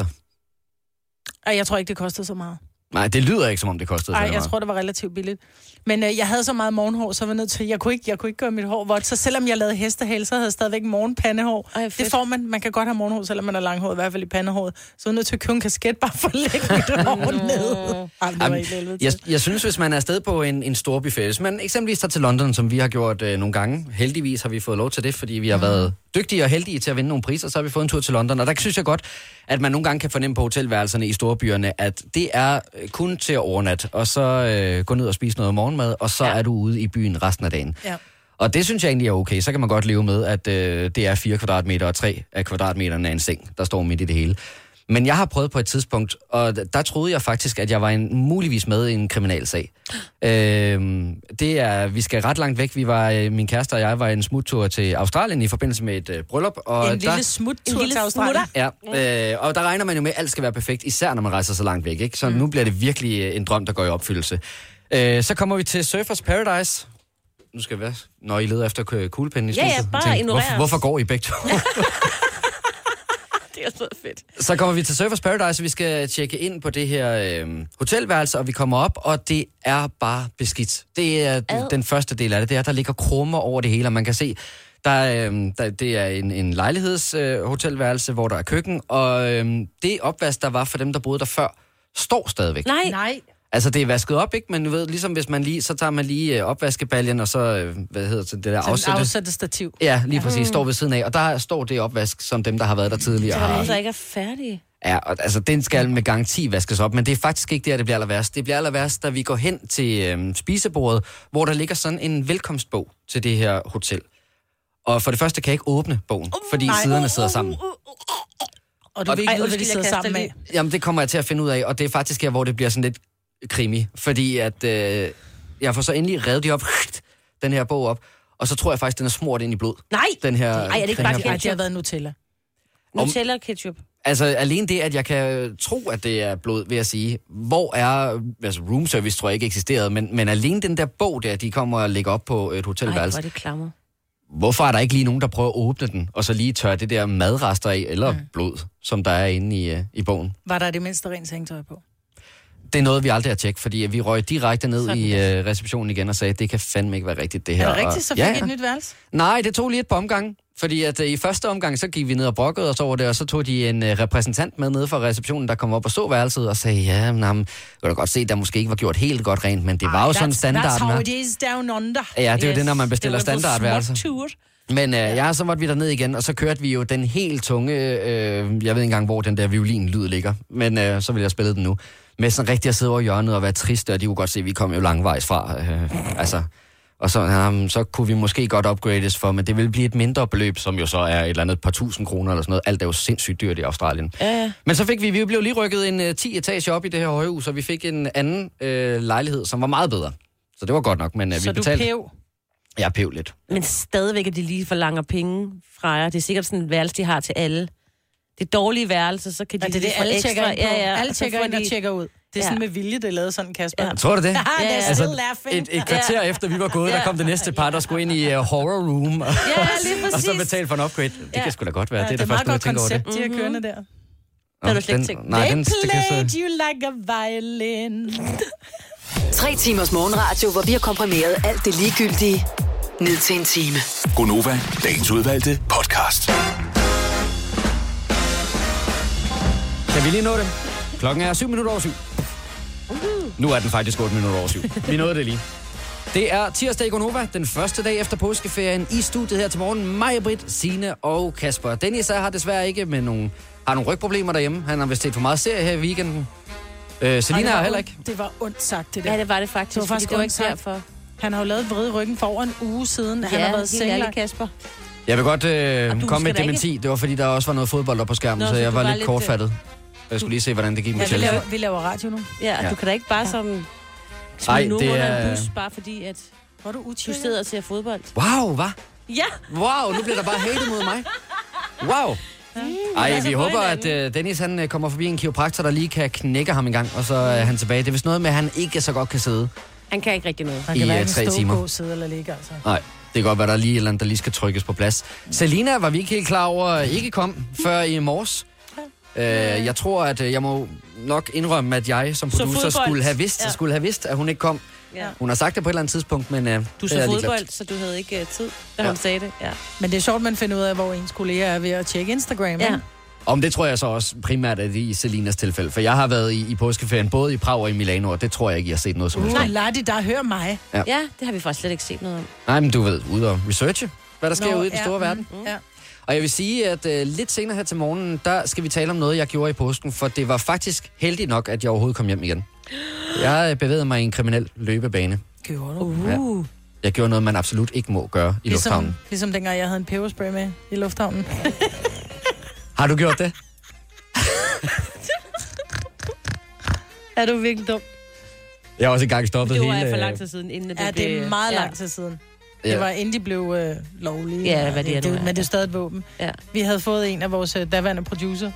Og jeg tror ikke, det kostede så meget. Nej, det lyder ikke, som om det kostede Nej, så jeg meget. tror, det var relativt billigt. Men øh, jeg havde så meget morgenhår, så var jeg nødt til, jeg kunne ikke, jeg kunne ikke gøre mit hår vådt. Så selvom jeg lavede hestehale, så havde jeg stadigvæk morgenpandehår. Ej, det får man. Man kan godt have morgenhår, selvom man er langhåret, i hvert fald i pandehåret. Så jeg er nødt til at købe en kasket, bare for at lægge mit hår ned. Ej, det var Jamen, jeg, jeg synes, hvis man er afsted på en, en stor buffet, hvis man eksempelvis tager til London, som vi har gjort øh, nogle gange, heldigvis har vi fået lov til det, fordi vi har mm. været dygtige og heldige til at vinde nogle priser, så har vi fået en tur til London. Og der synes jeg godt, at man nogle gange kan fornemme på hotelværelserne i storbyerne, at det er kun til at overnatte, og så øh, gå ned og spise noget morgenmad, og så ja. er du ude i byen resten af dagen. Ja. Og det synes jeg egentlig er okay. Så kan man godt leve med, at øh, det er fire kvadratmeter, og tre af kvadratmeterne af en seng, der står midt i det hele. Men jeg har prøvet på et tidspunkt, og der troede jeg faktisk, at jeg var en, muligvis med i en kriminalsag. Øh, det er, vi skal ret langt væk. Vi var, min kæreste og jeg var en smuttur til Australien i forbindelse med et øh, bryllup. Og en der, lille smuttur til Australien? Ja, øh, og der regner man jo med, at alt skal være perfekt, især når man rejser så langt væk. Ikke? Så mm. nu bliver det virkelig en drøm, der går i opfyldelse. Øh, så kommer vi til Surfers Paradise. Nu skal vi være, når I leder efter kuglepinden i studiet. Ja, ja, bare ignorer hvorfor, hvorfor går I begge to? Det er så fedt. Så kommer vi til Surfers Paradise, og vi skal tjekke ind på det her øh, hotelværelse, og vi kommer op, og det er bare beskidt. Det er Ad. den første del af det. Det er, der ligger krummer over det hele, og man kan se, der, øh, der, det er en, en lejlighedshotelværelse, øh, hvor der er køkken, og øh, det opvask, der var for dem, der boede der før, står stadigvæk. Nej, nej. Altså, det er vasket op, ikke? Men du ved, ligesom hvis man lige, så tager man lige øh, opvaskebaljen, og så, øh, hvad hedder det, det der afsætte... afsætte stativ. Ja, lige præcis, mm. står ved siden af. Og der står det opvask, som dem, der har været der tidligere. Så er det så ikke er færdige. Ja, og, altså, den skal med garanti vaskes op, men det er faktisk ikke der, det bliver aller værst. Det bliver aller værst, da vi går hen til øh, spisebordet, hvor der ligger sådan en velkomstbog til det her hotel. Og for det første kan jeg ikke åbne bogen, uh, fordi nej. siderne sidder sammen. Uh, uh, uh, uh. Og du vil ikke vide, hvad de sidder sammen med? Jamen, det kommer jeg til at finde ud af, og det er faktisk her, hvor det bliver sådan lidt krimi, fordi at øh, jeg får så endelig revet de op, den her bog op, og så tror jeg faktisk, den er smurt ind i blod. Nej! Den her, Ej, er det ikke bare ketchup? Nej, det har været Nutella. Nutella og ketchup. Altså, alene det, at jeg kan tro, at det er blod, vil jeg sige. Hvor er... Altså, room service tror jeg ikke eksisterede, men, men alene den der bog der, de kommer og lægger op på et hotelværelse. Ej, hvor er det klammer. Hvorfor er der ikke lige nogen, der prøver at åbne den, og så lige tørre det der madrester af, eller mm. blod, som der er inde i, uh, i bogen? Var der det mindste rent sengetøj på? Det er noget, vi aldrig har tjekket, fordi vi røg direkte ned sådan. i uh, receptionen igen og sagde, det kan fandme ikke være rigtigt, det her. Er det rigtigt, så fik og, ja, ja, et nyt værelse? Nej, det tog lige et par omgange. Fordi at uh, i første omgang, så gik vi ned og brokkede os over det, og så tog de en uh, repræsentant med nede fra receptionen, der kom op og så værelset og sagde, ja, men jeg kan da godt se, at der måske ikke var gjort helt godt rent, men det var Ej, jo sådan standarden. That's how it is down under. Ja, det er yes. jo det, når man bestiller standardværelser. Men øh, ja, så måtte vi derned igen, og så kørte vi jo den helt tunge, øh, jeg ved ikke engang, hvor den der violin-lyd ligger, men øh, så vil jeg spille den nu. Med sådan rigtig at sidde over hjørnet og være trist, og de kunne godt se, at vi kom jo langvejs fra. Øh, altså, og så, øh, så kunne vi måske godt upgrades for, men det ville blive et mindre beløb, som jo så er et eller andet par tusind kroner eller sådan noget. Alt er jo sindssygt dyrt i Australien. Ja, ja. Men så fik vi, vi blev lige rykket en uh, ti etage op i det her højhus, og vi fik en anden øh, lejlighed, som var meget bedre. Så det var godt nok, men uh, vi betalte... Så du pev? Jeg pev lidt. Men stadigvæk, at de lige forlanger penge fra jer. Det er sikkert sådan et værelse, de har til alle. Det er dårlige værelser, så kan de... Ja, det er det, alle tjekker ind på. Ja, ja, alle tjekker ind og tjekker ud. Det er sådan med vilje, det er lavet sådan, Kasper. Ja. Tror du det? Ja, ja, ja. Altså, Still laughing. et, et kvarter efter vi var gået, der kom det næste par, der skulle ind i uh, horror room. Og, Ja, lige og præcis. så betale for en upgrade. Det Ja. kan sgu da godt være. Ja, det er det da er først meget nu, jeg godt tænker over det. koncept, de har kørende der. Det har du slet ikke tænkt. Nej, They den, det kan played så... you like a violin. Tre timers morgenradio, hvor vi har komprimeret alt det ligegyldige ned til en time. Gonova, dagens udvalgte podcast. Kan vi lige nå det? Klokken er syv minutter over syv. Nu er den faktisk otte minutter over syv. Vi nåede det lige. Det er tirsdag i Gonova, den første dag efter påskeferien. I studiet her til morgen, Maja, Britt, Signe og Kasper. Dennis har desværre ikke med nogle, har nogle rygproblemer derhjemme. Han har vist set for meget serie her i weekenden. Øh, Selina har heller ikke. Det var ondt sagt, det der. Ja, det var det faktisk. Det var faktisk det var ondt ikke sagt. derfor. Han har jo lavet vrid i ryggen for over en uge siden. Han Ja, har været helt ærligt, sengelagt. Kasper. Jeg vil godt øh, Og du komme med skal et da dementi. Det var fordi, der også var noget fodbold op på skærmen, Nå, så så jeg du var var lidt lidt, kortfattet. Jeg skulle lige se, hvordan det gik med Ja, vi, Chelsea. laver, vi laver radio nu. Ja, Ja. du kan da ikke bare som Ej, smide nogen det under er- en bus, bare fordi, at Hvor er du du utjekket? sidder og ser fodbold. Wow, hvad? Ja! Wow, nu bliver der bare hatet mod mig. Wow. Ej, altså vi på håber, at hinanden. uh, Dennis han uh, kommer forbi en kiropraktor, der lige kan knække ham en gang, og så er han tilbage. Det er vist noget med, at han ikke så godt kan sidde. Han kan ikke rigtig noget. Han i, kan øh, hverken tre stå, timer. gå, sidde eller ligge, altså. Nej, det kan godt være, der er lige et eller andet, der lige skal trykkes på plads. Selina var vi ikke helt klar over, ikke kom før i morges. Uh, jeg tror, at uh, jeg må nok indrømme, at jeg som Så producer fodbold. skulle have vidst, Ja. skulle have vidst, at hun ikke kom. Ja. Hun har sagt det på et eller andet tidspunkt, men uh, Du det så er jeg lige fodbold, glemt. så du havde ikke uh, tid, da Ja. hun sagde det. Ja. Men det er sjovt, man finder ud af, hvor ens kolleger er ved at tjekke Instagram. Ja. ikke? Om det tror jeg så også primært er det i Selinas tilfælde, for jeg har været i, i påskeferien både i Prag og i Milano, og det tror jeg ikke, jeg har set noget som helst. Uh, om. lad de der høre mig. ja, det har vi faktisk slet ikke set noget om. Nej, men du ved, ude og researche, hvad der sker Nå, ude i den ja, store mm, verden. Ja. Og jeg vil sige, at uh, lidt senere her til morgenen, der skal vi tale om noget, jeg gjorde i påsken, for det var faktisk heldigt nok, at jeg overhovedet kom hjem igen. Jeg øh, bevægede mig i en kriminel løbebane. Gjorde du? Uh. Jeg gjorde noget, man absolut ikke må gøre i Ligesom, lufthavnen. ligesom dengang, jeg havde en peberspray med i lufthavnen. Har du gjort det? Er du virkelig dum? Jeg har også engang stoppet Det var hele... jeg for lang tid siden, inden at det Ja, det blev... er meget ja. lang tid siden. Ja. Det var inden de blev øh, lovlige. Ja, hvad det er det, nu er, Men det er stadig et våben. Ja. Vi havde fået en af vores øh, daværende producer,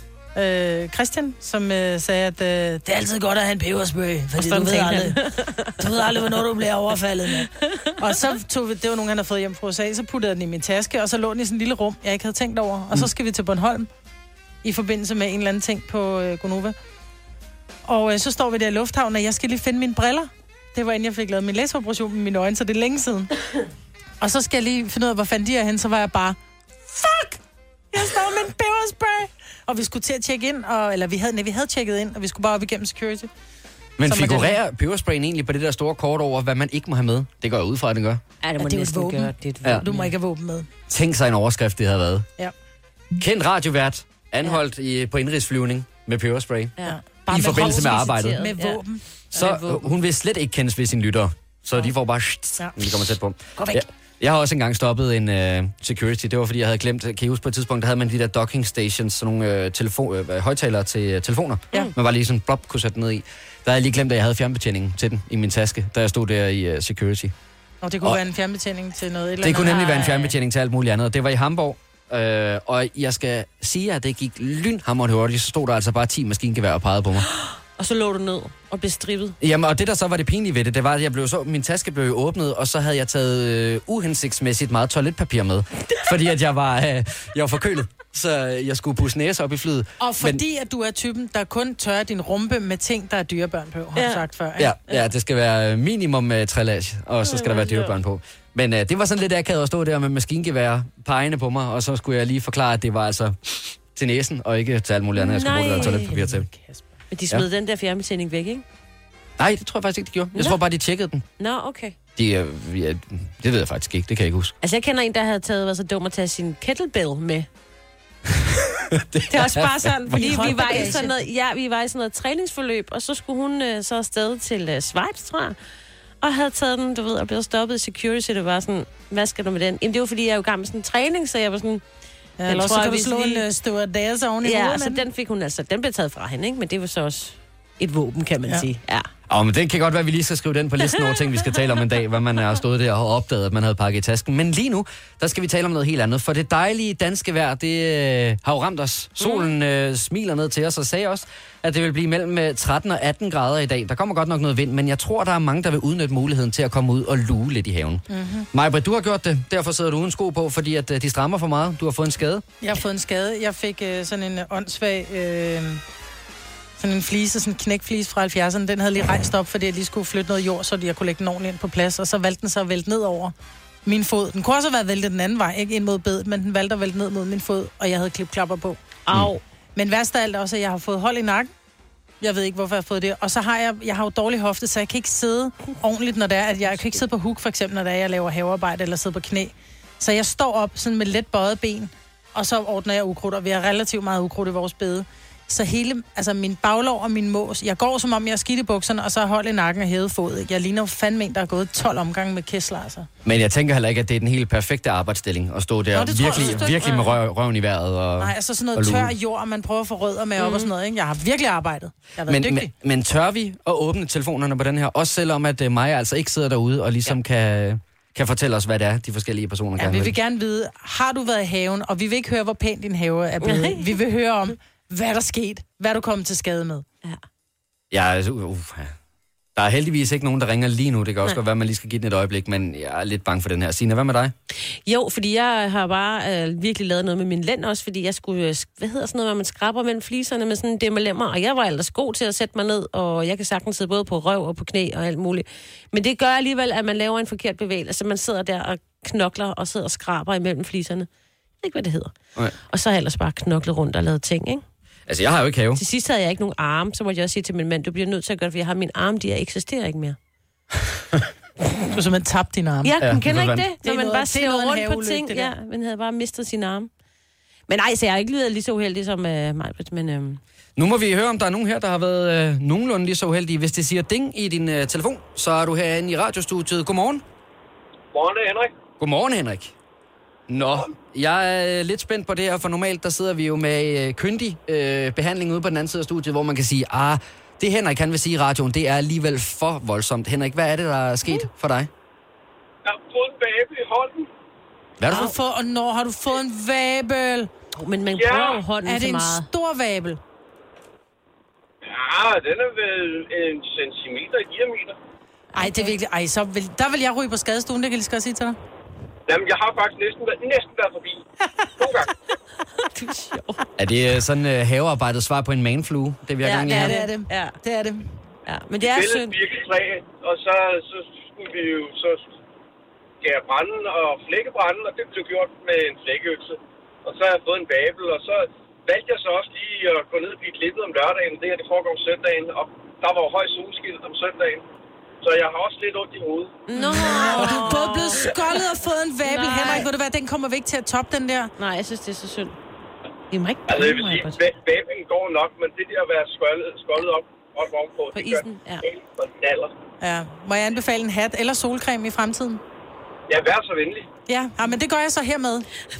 øh, Christian, som øh, sagde, at øh, det er altid godt at have en peberspray, fordi du sådan ved, tænkte aldrig, du ved aldrig, hvornår du bliver overfaldet med. Og så tog vi, det var nogen, han havde fået hjem fra U S A, så puttede jeg den i min taske, og så lå den i sådan en lille rum, jeg ikke havde tænkt over. Og så skal vi til Bornholm, i forbindelse med en eller anden ting på øh, Gonova. Og øh, så står vi der i lufthavnen, og jeg skal lige finde mine briller. Det var inden jeg fik lavet min laseroperation med mine øjne, så det er længe siden. Og så skal jeg lige finde ud af, hvor fanden de er hen, så var jeg bare, fuck! Jeg står med en peberspray! Og vi skulle til at tjekke ind, og, eller vi havde, nej, vi havde tjekket ind, og vi skulle bare op igennem security. Men Som er figurerer pebersprayen egentlig på det der store kort over, hvad man ikke må have med? Det går jeg ud fra, at den gør. Ja, det må Ja, ja, det er jo et næsten våben. gøre. Det er et Ja. våben. Du må ikke have våben med. Tænk sig en overskrift, det havde været. Ja. Kendt radiovært, anholdt i, på indrigsflyvning med peberspray. Ja. I forbindelse med arbejdet. Med Ja. våben. Så med våben. øh, hun vil slet ikke kendes ved sine lyttere. Så de får bare, Ja. når de kommer tæt på. Gå væk. Ja. Jeg har også engang stoppet en uh, security. Det var, fordi jeg havde glemt, kan I huske på et tidspunkt, der havde man de der docking stations, sådan nogle uh, telefon, uh, højtalere til uh, telefoner. Ja. Man var lige sådan, blop, kunne sætte den ned i. Der havde jeg lige glemt, at jeg havde fjernbetjeningen til den i min taske, da jeg stod der i uh, security. Og det kunne Og- være en fjernbetjening til noget. Eller Det kunne andet. nemlig være en Ej. fjernbetjening til alt muligt andet. Det var i Hamburg. Øh, og jeg skal sige, at det gik lynhammerende hurtigt. Så stod der altså bare ti maskingevær og pegede på mig. Og så lå du ned og blev strippet. Jamen, og det der så var det pinlige ved det, det var, at jeg blev så, min taske blev jo åbnet, og så havde jeg taget øh, uhensigtsmæssigt meget toiletpapir med. Fordi at jeg var, øh, jeg var forkølet. Så jeg skulle pusse næse op i flyet. Og fordi at du er typen, der kun tørrer din rumpe med ting, der er dyrebørn på, har Ja. du sagt før. Ikke? Ja, ja, det skal være minimum uh, trillage, og så skal der være dyrebørn på. Men uh, det var sådan lidt akavet at stå der med maskingevær pegende på mig, og så skulle jeg lige forklare, at det var altså til næsen, og ikke til alt muligt andet, jeg skulle bruge det der Nej. toiletpapir til. Men de smed ja. den der fjernbetjening væk, ikke? Nej, det tror jeg faktisk ikke, de gjorde. Jeg Nå. tror bare, de tjekkede den. Nå, okay. De, uh, ja, det ved jeg faktisk ikke, det kan jeg ikke huske. Altså, jeg kender en, der havde taget, været så dum at tage sin kettlebell med. det er også bare sådan, fordi vi var, i håndbagage. sådan noget, ja, vi var i sådan noget træningsforløb, og så skulle hun øh, så afsted til øh, Schweiz, tror jeg, og havde taget den, du ved, og blevet stoppet i security. Det var sådan, hvad skal du med den? Jamen, det var, fordi jeg er jo i gang med sådan en træning, så jeg var sådan... Ja, Jeg eller tror, så kan hvis du slå lige- en uh, stewardesse oven i Ja, hovedet så med den. den fik hun altså, den blev taget fra hende, ikke? Men det var så også et våben, kan man Ja. sige. Ja. Oh, men det kan godt være, at vi lige skal skrive den på listen over ting, vi skal tale om en dag, hvad man har stået der og opdaget, at man havde pakket i tasken. Men lige nu, der skal vi tale om noget helt andet, for det dejlige danske vejr, det øh, har jo ramt os. Solen øh, smiler ned til os og sagde også, at det vil blive mellem tretten og atten grader i dag. Der kommer godt nok noget vind, men jeg tror, der er mange, der vil udnytte muligheden til at komme ud og luge lidt i haven. Mm-hmm. Maj-Brit, du har gjort det, derfor sidder du uden sko på, fordi at, øh, de strammer for meget. Du har fået en skade. Jeg har fået en skade. Jeg fik øh, sådan en øh, åndssvag... Øh... Sådan en flise, sådan en knækflise fra halvfjerdserne, den havde lige rejst op, fordi jeg lige skulle flytte noget jord, så jeg kunne lægge den ordentligt ind på plads, og så valgte den så at vælte ned over min fod. Den kunne også have været væltet den anden vej, ikke ind mod bedet, men den valgte at vælte ned mod min fod, og jeg havde klipklapper på. Au. Mm. Men værst af alt også, at jeg har fået hold i nakken. Jeg ved ikke, hvorfor jeg har fået det. Og så har jeg, jeg har jo dårlig hofte, så jeg kan ikke sidde ordentligt, når det er, at jeg, jeg kan ikke sidde på huk, for eksempel, når det er, jeg laver havearbejde, eller sidde på knæ. Så jeg står op sådan med let bøjet ben, og så ordner jeg ukrudt, og vi har relativt meget ukrudt i vores bede. Så hele, altså min baglov og min mås, jeg går som om jeg er skidt i bukserne, og så har hold i nakken og hævet fod. Ikke? Jeg ligner fandme en, der har gået tolv omgange med kæsler, altså. Men jeg tænker heller ikke, at det er den helt perfekte arbejdsstilling at stå der. Nå, virkelig, jeg, virkelig med røv, røven i vejret. Og, nej, altså sådan noget tør jord, og man prøver at få rødder med mm. op og sådan noget. Ikke? Jeg har virkelig arbejdet. Jeg har været men, dygtig. Men, men tør vi at åbne telefonerne på den her? Også selvom at uh, Maja altså ikke sidder derude og ligesom ja. kan... kan fortælle os, hvad det er, de forskellige personer ja, gerne vil. vil. Vi vil gerne vide, har du været i haven, og vi vil ikke høre, hvor pænt din have er blevet. Vi vil høre om, hvad der sket, hvad du kom til skade med. Ja. Ja, altså, uh, der er heldigvis ikke nogen, der ringer lige nu. Det kan også Nej. godt være, at man lige skal give den et øjeblik, men jeg er lidt bange for den her. Signe, hvad med dig? Jo, fordi jeg har bare øh, virkelig lavet noget med min lænd også, fordi jeg skulle, øh, hvad hedder sådan noget, hvor man skraber mellem fliserne med sådan en dæmmerlemmer, og jeg var ellers god til at sætte mig ned, og jeg kan sagtens sidde både på røv og på knæ og alt muligt. Men det gør alligevel, at man laver en forkert bevægelse, så man sidder der og knokler og sidder og skraber imellem fliserne. Jeg ved ikke, hvad det hedder. Okay. Og så har jeg ellers bare knoklet rundt og lavet ting, ikke? Altså, jeg har jo ikke have. Til sidst havde jeg ikke nogen arme, så måtte jeg også sige til min mand, du bliver nødt til at gøre det, for jeg har min arme, de eksisterer ikke mere. Du har simpelthen tabt din arme. Ja, man kender ikke det, det når man noget, bare slæver rundt på ulykke, ting. Ja, man havde bare mistet sin arme. Men nej, så jeg har ikke lydet lige så uheldig som uh, Maj-Brit, men... Uh... Nu må vi høre, om der er nogen her, der har været uh, nogenlunde lige så uheldige. Hvis det siger ding i din uh, telefon, så er du herinde i radiostudiet. Godmorgen. Godmorgen, det er Henrik. Godmorgen, Henrik. Nå, jeg er lidt spændt på det her, for normalt der sidder vi jo med øh, kyndig øh, behandling ude på den anden side af studiet, hvor man kan sige, ah, det Henrik kan vil sige i radioen, det er alligevel for voldsomt. Henrik, hvad er det, der er sket for dig? Jeg har fået en vabel i hånden. Hvad har du fået? Og når har du fået en vabel? Oh, men man ja. bruger jo hånden er det så en meget. stor vabel? Ja, den er vel en centimeter i diameter. Ej, det er virkelig... Ej, så vil, der vil jeg ryge på skadestuen, det kan jeg lige skal sige til dig. Jamen, jeg har faktisk næsten været, næsten været forbi. To gange. Du er sjov. Er det sådan uh, havearbejdet svar på en manflue? Det vil jeg Ja, gerne det lige er have. Det er det. Ja. Det er det. Ja, men det er Fælles synd. birketræ, og så, så skulle vi jo så skære branden og flækkebranden, og det blev gjort med en flækkeøkse. Og så har jeg fået en vabel, og så valgte jeg så også lige at gå ned og blive klippet om lørdagen. Det her, det foregår om søndagen, og der var jo høj solskilt om søndagen. Så jeg har også lidt ondt i hovedet. Nå, Og du er både blevet skoldet og fået en vabel. Nej. Henrik, ved du hvad, den kommer vi ikke til at toppe, den der. nej, jeg synes, det er så synd. I må ikke Altså, jeg vil mig, sige, Maj-Brit. vabelen går nok, men det der at være skoldet, skoldet op, op ovenpå, På det isen, gør ja. helt for naller. Ja. Må jeg anbefale en hat eller solcreme i fremtiden? Ja, vær så venlig. Ja, ja, men det gør jeg så hermed.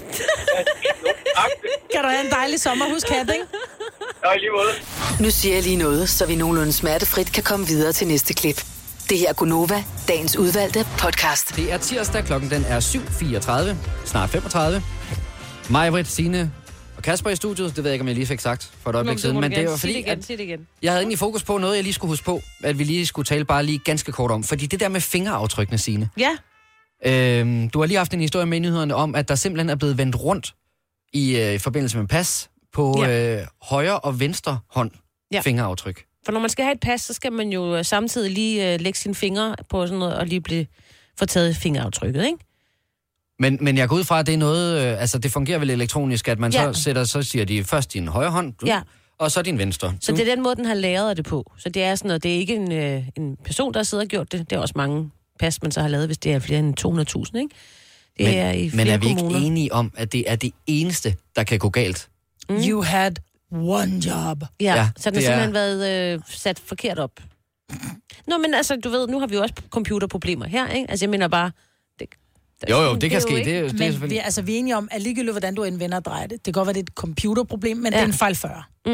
Tak. Kan du have en dejlig sommer, husk hat, ikke? Ja, i lige måde. Nu siger jeg lige noget, så vi nogenlunde smertefrit kan komme videre til næste klip. Det her er Gunova, dagens udvalgte podcast. Det er tirsdag, klokken den er syv fireogtredive, snart femogtredive. Maj-Brit, Signe og Kasper i studiet. Det ved jeg ikke, om jeg lige fik sagt for et øjeblik siden. Men det var fordi, igen, at sig det igen. jeg havde egentlig fokus på noget, jeg lige skulle huske på, at vi lige skulle tale bare lige ganske kort om. Fordi det der med fingeraftrykkene, Signe. Ja. Øhm, du har lige haft en historie med i nyhederne om, at der simpelthen er blevet vendt rundt i øh, forbindelse med pas på Ja. øh, højre og venstre hånd Ja. fingeraftryk. For når man skal have et pas, så skal man jo øh, samtidig lige øh, lægge sine fingre på sådan noget, og lige blive fortaget fingeraftrykket, ikke? Men, men jeg går ud fra, at det er noget, øh, altså det fungerer vel elektronisk, at man Ja. så sætter, så siger de først din højre hånd, du, Ja. og så din venstre. Så det er den måde, den har lavet det på. Så det er sådan noget, det er ikke en, øh, en person, der har siddet og gjort det. Det er også mange pas, man så har lavet, hvis det er flere end to hundrede tusind, ikke? Det men, er i flere men er vi ikke kommuner. enige om, at det er det eneste, der kan gå galt? Mm. You had one job. Ja, Ja, ja så den har det er- simpelthen været øh, sat forkert op. Nå, men altså, du ved, nu har vi jo også computerproblemer her, ikke? Altså, jeg mener bare... Det, Jo, jo, det kan er ske. ikke- Det, er- det er Men vi, selvfølgelig... altså, vi er enige om, at ligegyldigt hvordan du indvender og drejer det, det kan godt være, det er et computerproblem, men ja. det er en fejl fyrre. Mm.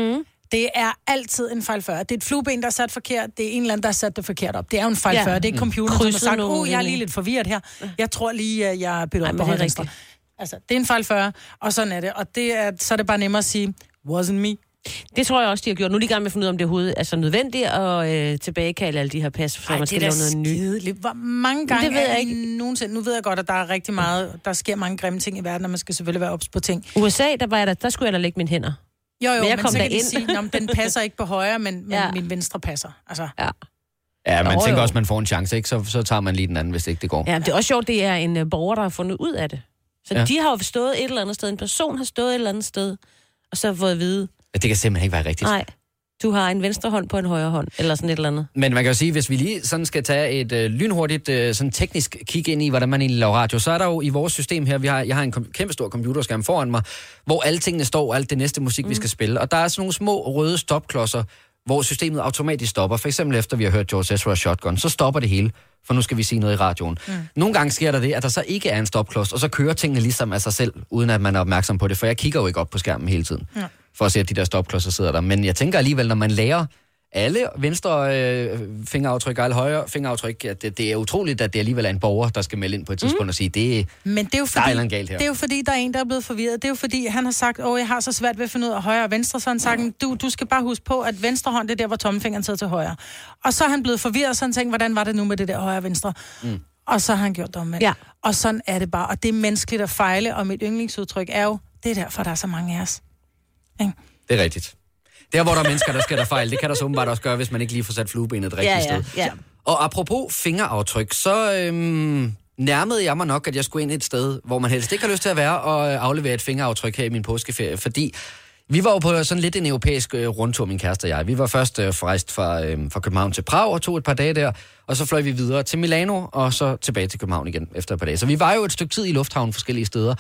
Det er altid en fejl fyrre. Det er et flueben, der er sat forkert. Det er en eller anden, der har sat det forkert op. Det er jo en fejl fyrre. Ja. Det er ikke computeren, som har sagt, åh, oh, jeg er lige lidt forvirret her. Jeg tror lige, at jeg bytter op på højre venstre. Altså, det er en fejl fyrre, og sådan er det. Og det er, så er det bare nemmere at sige, wasn't me. Det tror jeg også, de har gjort. Nu er de i gang med at finde ud af, om det overhovedet er så nødvendigt at øh, tilbagekalde alle de her pas, så Ej, man skal lave noget nyt. Hvor mange gange det ved jeg ikke. Nogensinde, nu ved jeg godt, at der er rigtig meget, der sker mange grimme ting i verden, og man skal selvfølgelig være ops på ting. U S A, der, var jeg der, der skulle jeg da lægge mine hænder. Jo, jo, men, jeg men kom så kan ind. de sige, at den passer ikke på højre, men, men ja. min venstre passer. Altså. Ja. Ja, man Nå, tænker jo. også, at man får en chance, ikke? Så, så tager man lige den anden, hvis ikke det går. Ja, det er også sjovt, det er en uh, borger, der har fundet ud af det. Så ja. de har jo stået et eller andet sted. En person har stået et eller andet sted, og så har fået at vide. Det kan simpelthen ikke være rigtigt. Nej, du har en venstre hånd på en højre hånd, eller sådan et eller andet. Men man kan jo sige, hvis vi lige sådan skal tage et øh, lynhurtigt øh, sådan teknisk kig ind i, hvordan man egentlig laver radio, så er der jo i vores system her, vi har, jeg har en kom- kæmpe stor computerskærm foran mig, hvor alle tingene står, alt det næste musik, mm. vi skal spille. Og der er sådan nogle små røde stopklodser, hvor systemet automatisk stopper. For eksempel efter vi har hørt George Ezra Shotgun, så stopper det hele, for nu skal vi sige noget i radioen. Mm. Nogle gange sker der det, at der så ikke er en stopklods, og så kører tingene ligesom af sig selv, uden at man er opmærksom på det, for jeg kigger jo ikke op på skærmen hele tiden, ja. for at se, at de der stopklodser sidder der. Men jeg tænker alligevel, når man lærer alle venstre øh, fingeraftryk og alle højre fingeraftryk, at det, det er utroligt, at det alligevel er en borger, der skal melde ind på et tidspunkt mm. og sige, det, Men det er jo fordi, der er galt her. Det er jo fordi, der er en, der er blevet forvirret. Det er jo fordi, han har sagt, åh, jeg har så svært ved at finde ud af højre og venstre, så han sagt, du, du skal bare huske på, at venstre hånd, det er der, hvor tommelfingeren sidder til højre. Og så er han blevet forvirret, så han tænkte, hvordan var det nu med det der højre og venstre? Mm. Og så har han gjort det omvendt. Ja. Og sådan er det bare. Og det er menneskeligt at fejle, og mit yndlingsudtryk er jo, det er derfor, der er så mange af os. Ikke? Det er rigtigt. Der, hvor der er mennesker, der sker der fejl, det kan der så åbenbart også gøre, hvis man ikke lige får sat fluebenet det rigtige ja, ja, sted. ja. Og apropos fingeraftryk, så øhm, nærmede jeg mig nok, at jeg skulle ind et sted, hvor man helst ikke har lyst til at være, og aflevere et fingeraftryk her i min påskeferie, fordi vi var jo på sådan lidt en europæisk øh, rundtur, min kæreste og jeg. Vi var først øh, rejst fra, øh, fra København til Prag og tog et par dage der, og så fløj vi videre til Milano, og så tilbage til København igen efter et par dage. Så vi var jo et stykke tid i lufthavnen forskellige steder.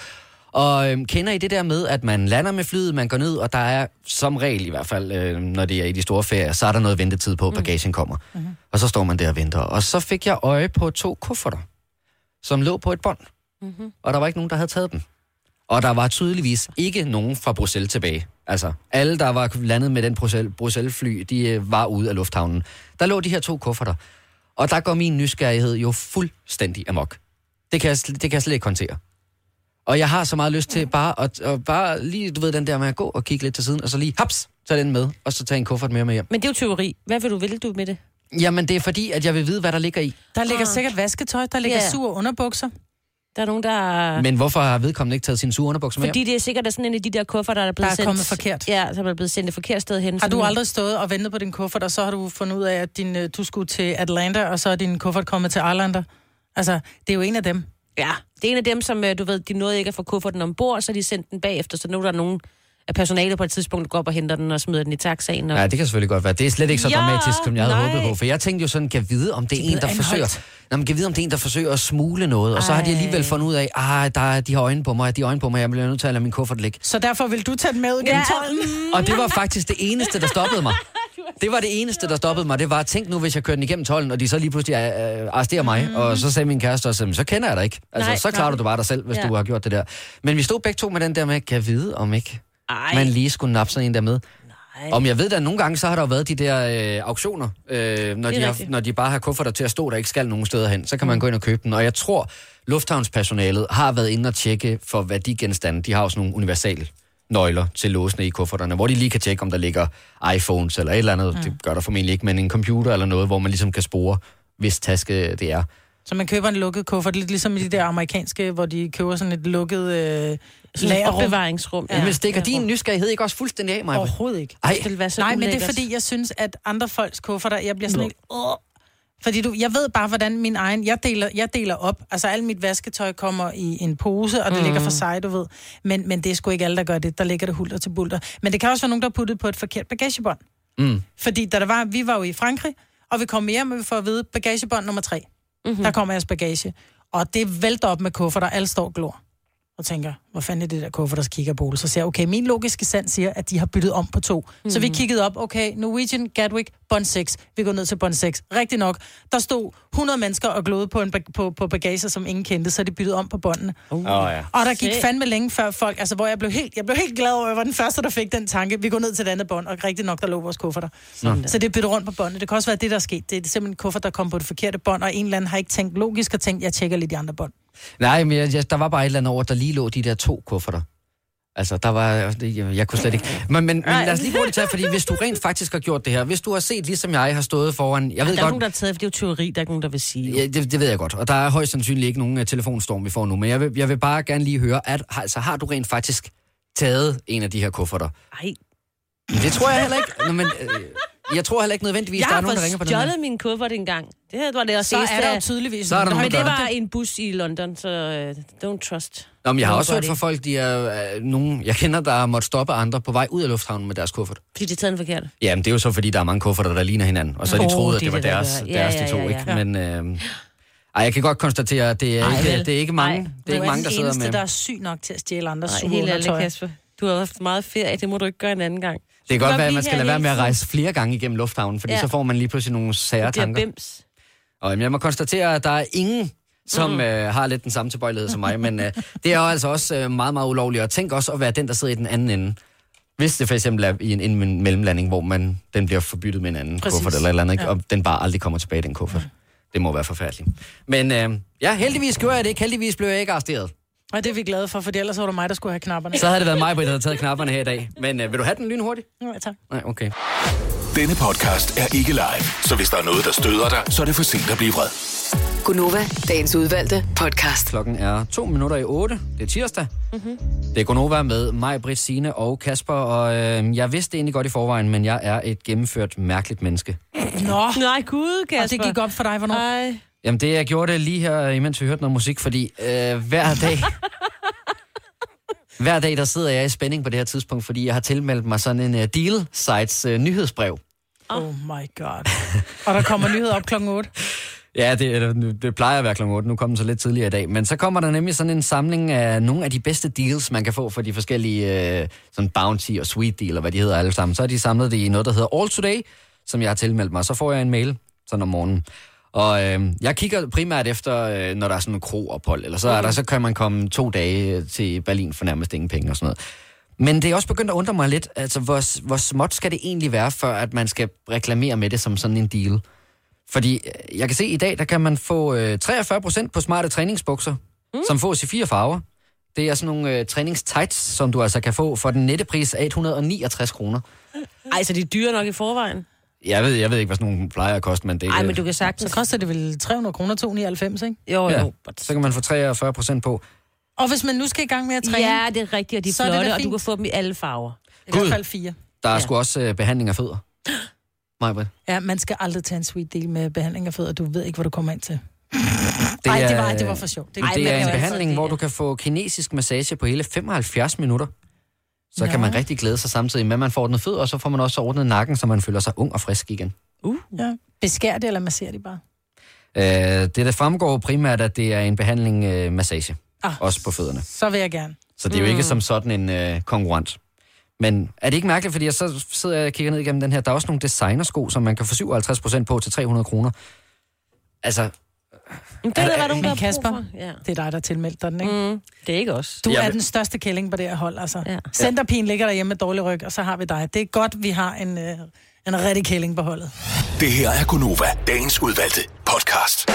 Og øh, kender I det der med, at man lander med flyet, man går ned, og der er som regel i hvert fald, øh, når det er i de store ferier, så er der noget ventetid på, at bagagen kommer. Mm-hmm. Og så står man der og venter. Og så fik jeg øje på to kufferter, som lå på et bånd. Mm-hmm. Og der var ikke nogen, der havde taget dem. Og der var tydeligvis ikke nogen fra Bruxelles tilbage. Altså, alle, der var landet med den Bruxelles-fly, de øh, var ude af lufthavnen. Der lå de her to kufferter. Og der går min nysgerrighed jo fuldstændig amok. Det kan jeg, det kan jeg slet ikke håndtere. Og jeg har så meget lyst til bare at, at bare lige, du ved, den der med at gå og kigge lidt til siden, og så lige, haps, tage den med, og så tage en kuffert mere med hjem. Men det er jo teori. Hvad vil du, vil du med det? Jamen, det er fordi, at jeg vil vide, hvad der ligger i. Der ligger ah. sikkert vasketøj, der ligger yeah. sur underbukser. Der er nogen, der... Men hvorfor har vedkommende ikke taget sine sure underbukser med? Fordi det er sikkert er sådan en af de der kufferter, der er blevet der er sendt... kommet forkert. Ja, så er blevet sendt et forkert sted hen. Har du aldrig stået og ventet på din kuffert, og så har du fundet ud af, at din, du skulle til Atlanta, og så er din kuffert kommet til Arlander? Altså, det er jo en af dem. Ja, det er en af dem, som du ved, de nåede ikke at få kufferten ombord, så de sendte den bagefter, så nu er der nogen af personalet på et tidspunkt, der går op og henter den og smider den i taxaen. Og... Ja, det kan selvfølgelig godt være. Det er slet ikke så ja, dramatisk, som jeg havde nej. håbet på. For jeg tænkte jo sådan, kan vide, om det er en, der forsøger... Nå, man kan vide, om det er en, der forsøger at smule noget. Og så har de alligevel fundet ud af, ah, der er de har øjne på mig, de har øjne på mig, jeg bliver nødt til at lade min kuffert ligge. Så derfor vil du tage den med gennem ja. tolden? Og det var faktisk det eneste, der stoppede mig. Det var det eneste, der stoppede mig. Det var, tænk nu, hvis jeg kørte den igennem tolden, og de så lige pludselig øh, arresterer mig. Mm. Og så sagde min kæreste også, så kender jeg dig ikke. Altså, nej, så klarer nej. du det bare dig selv, hvis ja. du har gjort det der. Men vi stod begge to med den der med, kan jeg vide, om ikke Ej. man lige skulle nappe sådan en der med. Nej. Om jeg ved, at nogle gange, så har der jo været de der øh, auktioner, øh, når, de har, når de bare har kufferter til at stå, der ikke skal nogen steder hen. Så kan man mm. gå ind og købe den. Og jeg tror, lufthavnspersonalet har været inde og tjekke for værdigenstande. De har også nogle universal nøgler til låsene i kufferterne, hvor de lige kan tjekke, om der ligger iPhones eller et eller andet. Mm. Det gør der formentlig ikke, men en computer eller noget, hvor man ligesom kan spore, hvis taske det er. Så man køber en lukket kuffert, lidt ligesom i de der amerikanske, hvor de køber sådan et lukket øh, lagerrum. Opbevaringsrum. Ja. Men stikker din nysgerrighed ikke også fuldstændig af mig? Overhovedet ikke. Ej. Det være så Nej, men ulækkert. det er fordi, jeg synes, at andre folks kufferter, jeg bliver sådan ikke... Åh. Fordi du, jeg ved bare, hvordan min egen... Jeg deler, jeg deler op. Altså, alt mit vasketøj kommer i en pose, og det mm. ligger for sig, du ved. Men, men det er sgu ikke alle, der gør det. Der ligger det hulter til bulter. Men det kan også være nogen, der har puttet på et forkert bagagebånd. Mm. Fordi da der var, vi var jo i Frankrig, og vi kom hjem, og vi får at vide, bagagebånd nummer tre. Mm-hmm. Der kommer jeres bagage. Og det vælter op med kufferter, alle står og glor. og tænker, hvor fanden er det der kuffert, der kigger på det? Så siger jeg, okay, min logiske sans siger, at de har byttet om på to. Mm. Så vi kiggede op, okay, Norwegian, Gatwick, bånd seks. Vi går ned til bånd seks. Rigtig nok. Der stod hundrede mennesker og glodede på, en bag- på, på bagager, som ingen kendte, så de byttede om på båndene. Uh. Oh, ja. Og der gik fandme længe før folk, altså hvor jeg blev helt, jeg blev helt glad over, at jeg var den første, der fik den tanke. Vi går ned til et andet bånd, og rigtig nok, der lå vores kufferter. Mm. Så det byttede rundt på båndene. Det kan også være det, der er sket. Det er simpelthen en kuffert, der kom på det forkerte bånd, og en eller anden har ikke tænkt logisk og tænkt, jeg tjekker lidt de andre bånd. Nej, men jeg, jeg, der var bare et eller andet over, der lige lå de der to kufferter. Altså, der var... Jeg, jeg kunne slet ikke... Men, men, men lad os lige bruge det til, fordi hvis du rent faktisk har gjort det her, hvis du har set, ligesom jeg har stået foran... Jeg ved der er godt, nogen, der har taget, for det er jo teori, der er ikke nogen, der vil sige. Ja, det, det ved jeg godt, og der er højst sandsynligt ikke nogen uh, telefonstorm, vi får nu, men jeg vil, jeg vil bare gerne lige høre, at altså, har du rent faktisk taget en af de her kufferter? Nej. Det tror jeg heller ikke. Nå, men, øh, jeg tror heller ikke nødvendigvis, der er nogen, der ringer på den her. Jeg har stjålet min kuffert engang. Det her var det også Så eneste, er der jo tydeligvis. Så er der men nogen, det der var en bus i London, så uh, don't trust. Nå, men jeg har Nobody. også hørt fra folk, de er øh, nogen, jeg kender, der har måttet stoppe andre på vej ud af lufthavnen med deres kuffert. Fordi de taget den forkert. Jamen, det er jo så, fordi der er mange kufferter, der ligner hinanden, og så har de Åh, troet, at det det var er det, der deres, gør. deres Ja, de ja, to, ja, ja. ikke? Men øh, ej, jeg kan godt konstatere, at det er, Ej, ikke, vel. det er ikke mange, Ej, det er ikke mange, der sidder eneste, med. der er syg nok til at stjæle andres Nej, sure helt ærligt, undertøj. Kasper. Du har haft meget ferie, det må du ikke gøre en anden gang. Det kan godt være, at man blive skal her lade være med at hele rejse flere gange igennem lufthavnen, fordi Ja. så får man lige pludselig nogle sære Det bliver tanker. bims. Og jamen, jeg må konstatere, at der er ingen, som mm. øh, har lidt den samme tilbøjelighed som mig, men øh, det er jo altså også øh, meget, meget ulovligt. Og tænk også at være den, der sidder i den anden ende. Hvis det for eksempel er i en, en mellemlanding, hvor man, den bliver forbyttet med en anden Præcis. kuffert eller et eller andet, ikke? Ja. Og den bare aldrig kommer tilbage, den kuffert. Ja. Det må være forfærdeligt. Men øh, ja, heldigvis gjorde jeg det ikke. Heldigvis blev jeg ikke arresteret. Og det er vi glade for, for ellers var det mig, der skulle have knapperne. Så havde det været mig, der havde taget knapperne her i dag. Men øh, vil du have den lynhurtigt? Ja, tak. Nej, okay. Denne podcast er ikke live, så hvis der er noget, der støder dig, så er det for sent at blive vred. Gunova, dagens udvalgte podcast. Klokken er to minutter i otte. Det er tirsdag. Mm-hmm. Det er Gunova med mig, Britt, Signe og Kasper. Og øh, jeg vidste det egentlig godt i forvejen, men jeg er et gennemført mærkeligt menneske. Nå, Nej, gud, Kasper. og det gik op for dig, hvornår? Ej. Jamen det, jeg gjorde det lige her, imens vi hørte noget musik, fordi øh, hver dag... hver dag, der sidder jeg i spænding på det her tidspunkt, fordi jeg har tilmeldt mig sådan en uh, Deal-sites uh, nyhedsbrev. Oh my god. Og der kommer nyheder op klokken otte. Ja, det, det, det plejer at være klokken otte. Nu kom den så lidt tidligere i dag. Men så kommer der nemlig sådan en samling af nogle af de bedste deals, man kan få for de forskellige uh, sådan Bounty og Sweet Deal, og hvad de hedder alle sammen. Så har de samlet det i noget, der hedder All Today, som jeg har tilmeldt mig. Så får jeg en mail sådan om morgenen. Og øh, jeg kigger primært efter, øh, når der er sådan en kroophold, eller så, er der, så kan man komme to dage til Berlin for nærmest ingen penge og sådan noget. Men det er også begyndt at undre mig lidt, altså hvor, hvor småt skal det egentlig være, før at man skal reklamere med det som sådan en deal? Fordi jeg kan se, at i dag, der kan man få øh, treogfyrre procent på smarte træningsbukser, mm. som fås i fire farver. Det er sådan nogle øh, træningstights, som du altså kan få for den nette pris af et hundrede og niogtres kroner. Ej, så de er dyre nok i forvejen. Jeg ved, jeg ved ikke, hvad sådan nogle plejer at koste, men det Ej, er... men du kan sagtens... Så koster det vel tre hundrede kroner, to hundrede nioghalvfems, ikke? Jo, Ja, jo. så kan man få treogfyrre procent på. Og hvis man nu skal i gang med at træne, Ja, det er rigtigt, og de er Så er det da flotte, og du fint. kan få dem i alle farver. i hvert fald fire. Der er Ja. sgu også øh, behandling af fødder. Majbrit. Ja, man skal aldrig tage en sweet deal med behandling af fødder. Du ved ikke, hvad du kommer ind til. Det Nej, er, det var, det var for sjovt. Det, Ej, det men er det en er jo behandling, altid hvor det, du kan få kinesisk massage på hele femoghalvfjerds minutter. Så Nå. kan man rigtig glæde sig samtidig med, at man får ordnet fødder, og så får man også ordnet nakken, så man føler sig ung og frisk igen. Uh. ja. Beskær det, eller masserer de bare? Øh, det, der fremgår primært, at det er en behandling øh, massage. Ah. Også på fødderne. Så vil jeg gerne. Så det er jo ikke som sådan en øh, konkurrent. Men er det ikke mærkeligt, fordi jeg så sidder jeg og kigger ned igennem den her, der er også nogle designersko, som man kan få syvoghalvtreds procent på til tre hundrede kroner. Altså, Men det er, Er- der er- nogen, der Men har Kasper, brug for. Ja. det er dig, der tilmeldt dig den, ikke? Mm, det er ikke os. Du Jeg er vil- den største kælling på det her hold, altså. Ja. Centerpigen ligger derhjemme med dårlig ryg, og så har vi dig. Det er godt, vi har en, øh, en rigtig kælling på holdet. Det her er Gunova, dagens udvalgte podcast.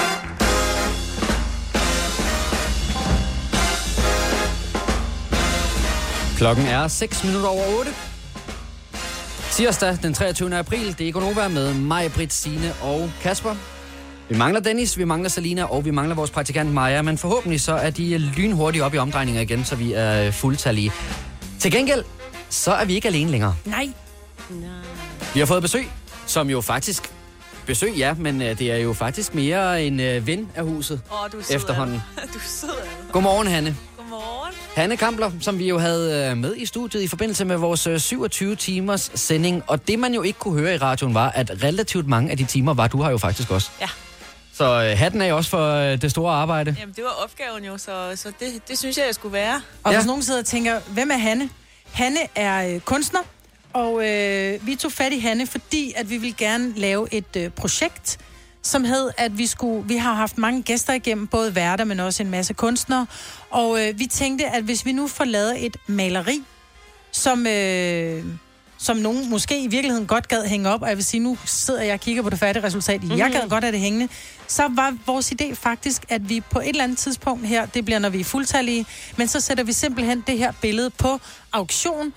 klokken er seks minutter over otte. Tirsdag den treogtyvende april, det er Gunova med mig, Britt, Signe og Kasper. Vi mangler Dennis, vi mangler Selina, og vi mangler vores praktikant Maja, men forhåbentlig så er de lynhurtigt op i omdrejninger igen, så vi er fuldtallige. Til gengæld, så er vi ikke alene længere. Nej. Vi har fået besøg, som jo faktisk... Besøg, ja, men øh, det er jo faktisk mere en øh, ven af huset Åh, du er sød, efterhånden. Anna. Du er sød, Anna. Godmorgen, Hanne. Godmorgen. Hanne Kampler, som vi jo havde øh, med i studiet i forbindelse med vores øh, syvogtyve timers sending. Og det, man jo ikke kunne høre i radioen, var, at relativt mange af de timer var du her jo faktisk også. Ja. Så øh, hatten er også for øh, det store arbejde. Jamen, det var opgaven jo, så, så det, det synes jeg, jeg skulle være. Og Ja. hvis nogen sidder og tænker, hvem er Hanne? Hanne er øh, kunstner, og øh, vi tog fat i Hanne, fordi at vi ville gerne lave et øh, projekt, som hed, at vi skulle, vi har haft mange gæster igennem, både værter, men også en masse kunstnere, og øh, vi tænkte, at hvis vi nu får lavet et maleri, som, øh, som nogen måske i virkeligheden godt gad hænge op, og jeg vil sige, nu sidder jeg og kigger på det færdige resultat, mm-hmm. jeg gad godt have det hængende, så var vores idé faktisk, at vi på et eller andet tidspunkt her, det bliver, når vi er fuldtallige, men så sætter vi simpelthen det her billede på auktion,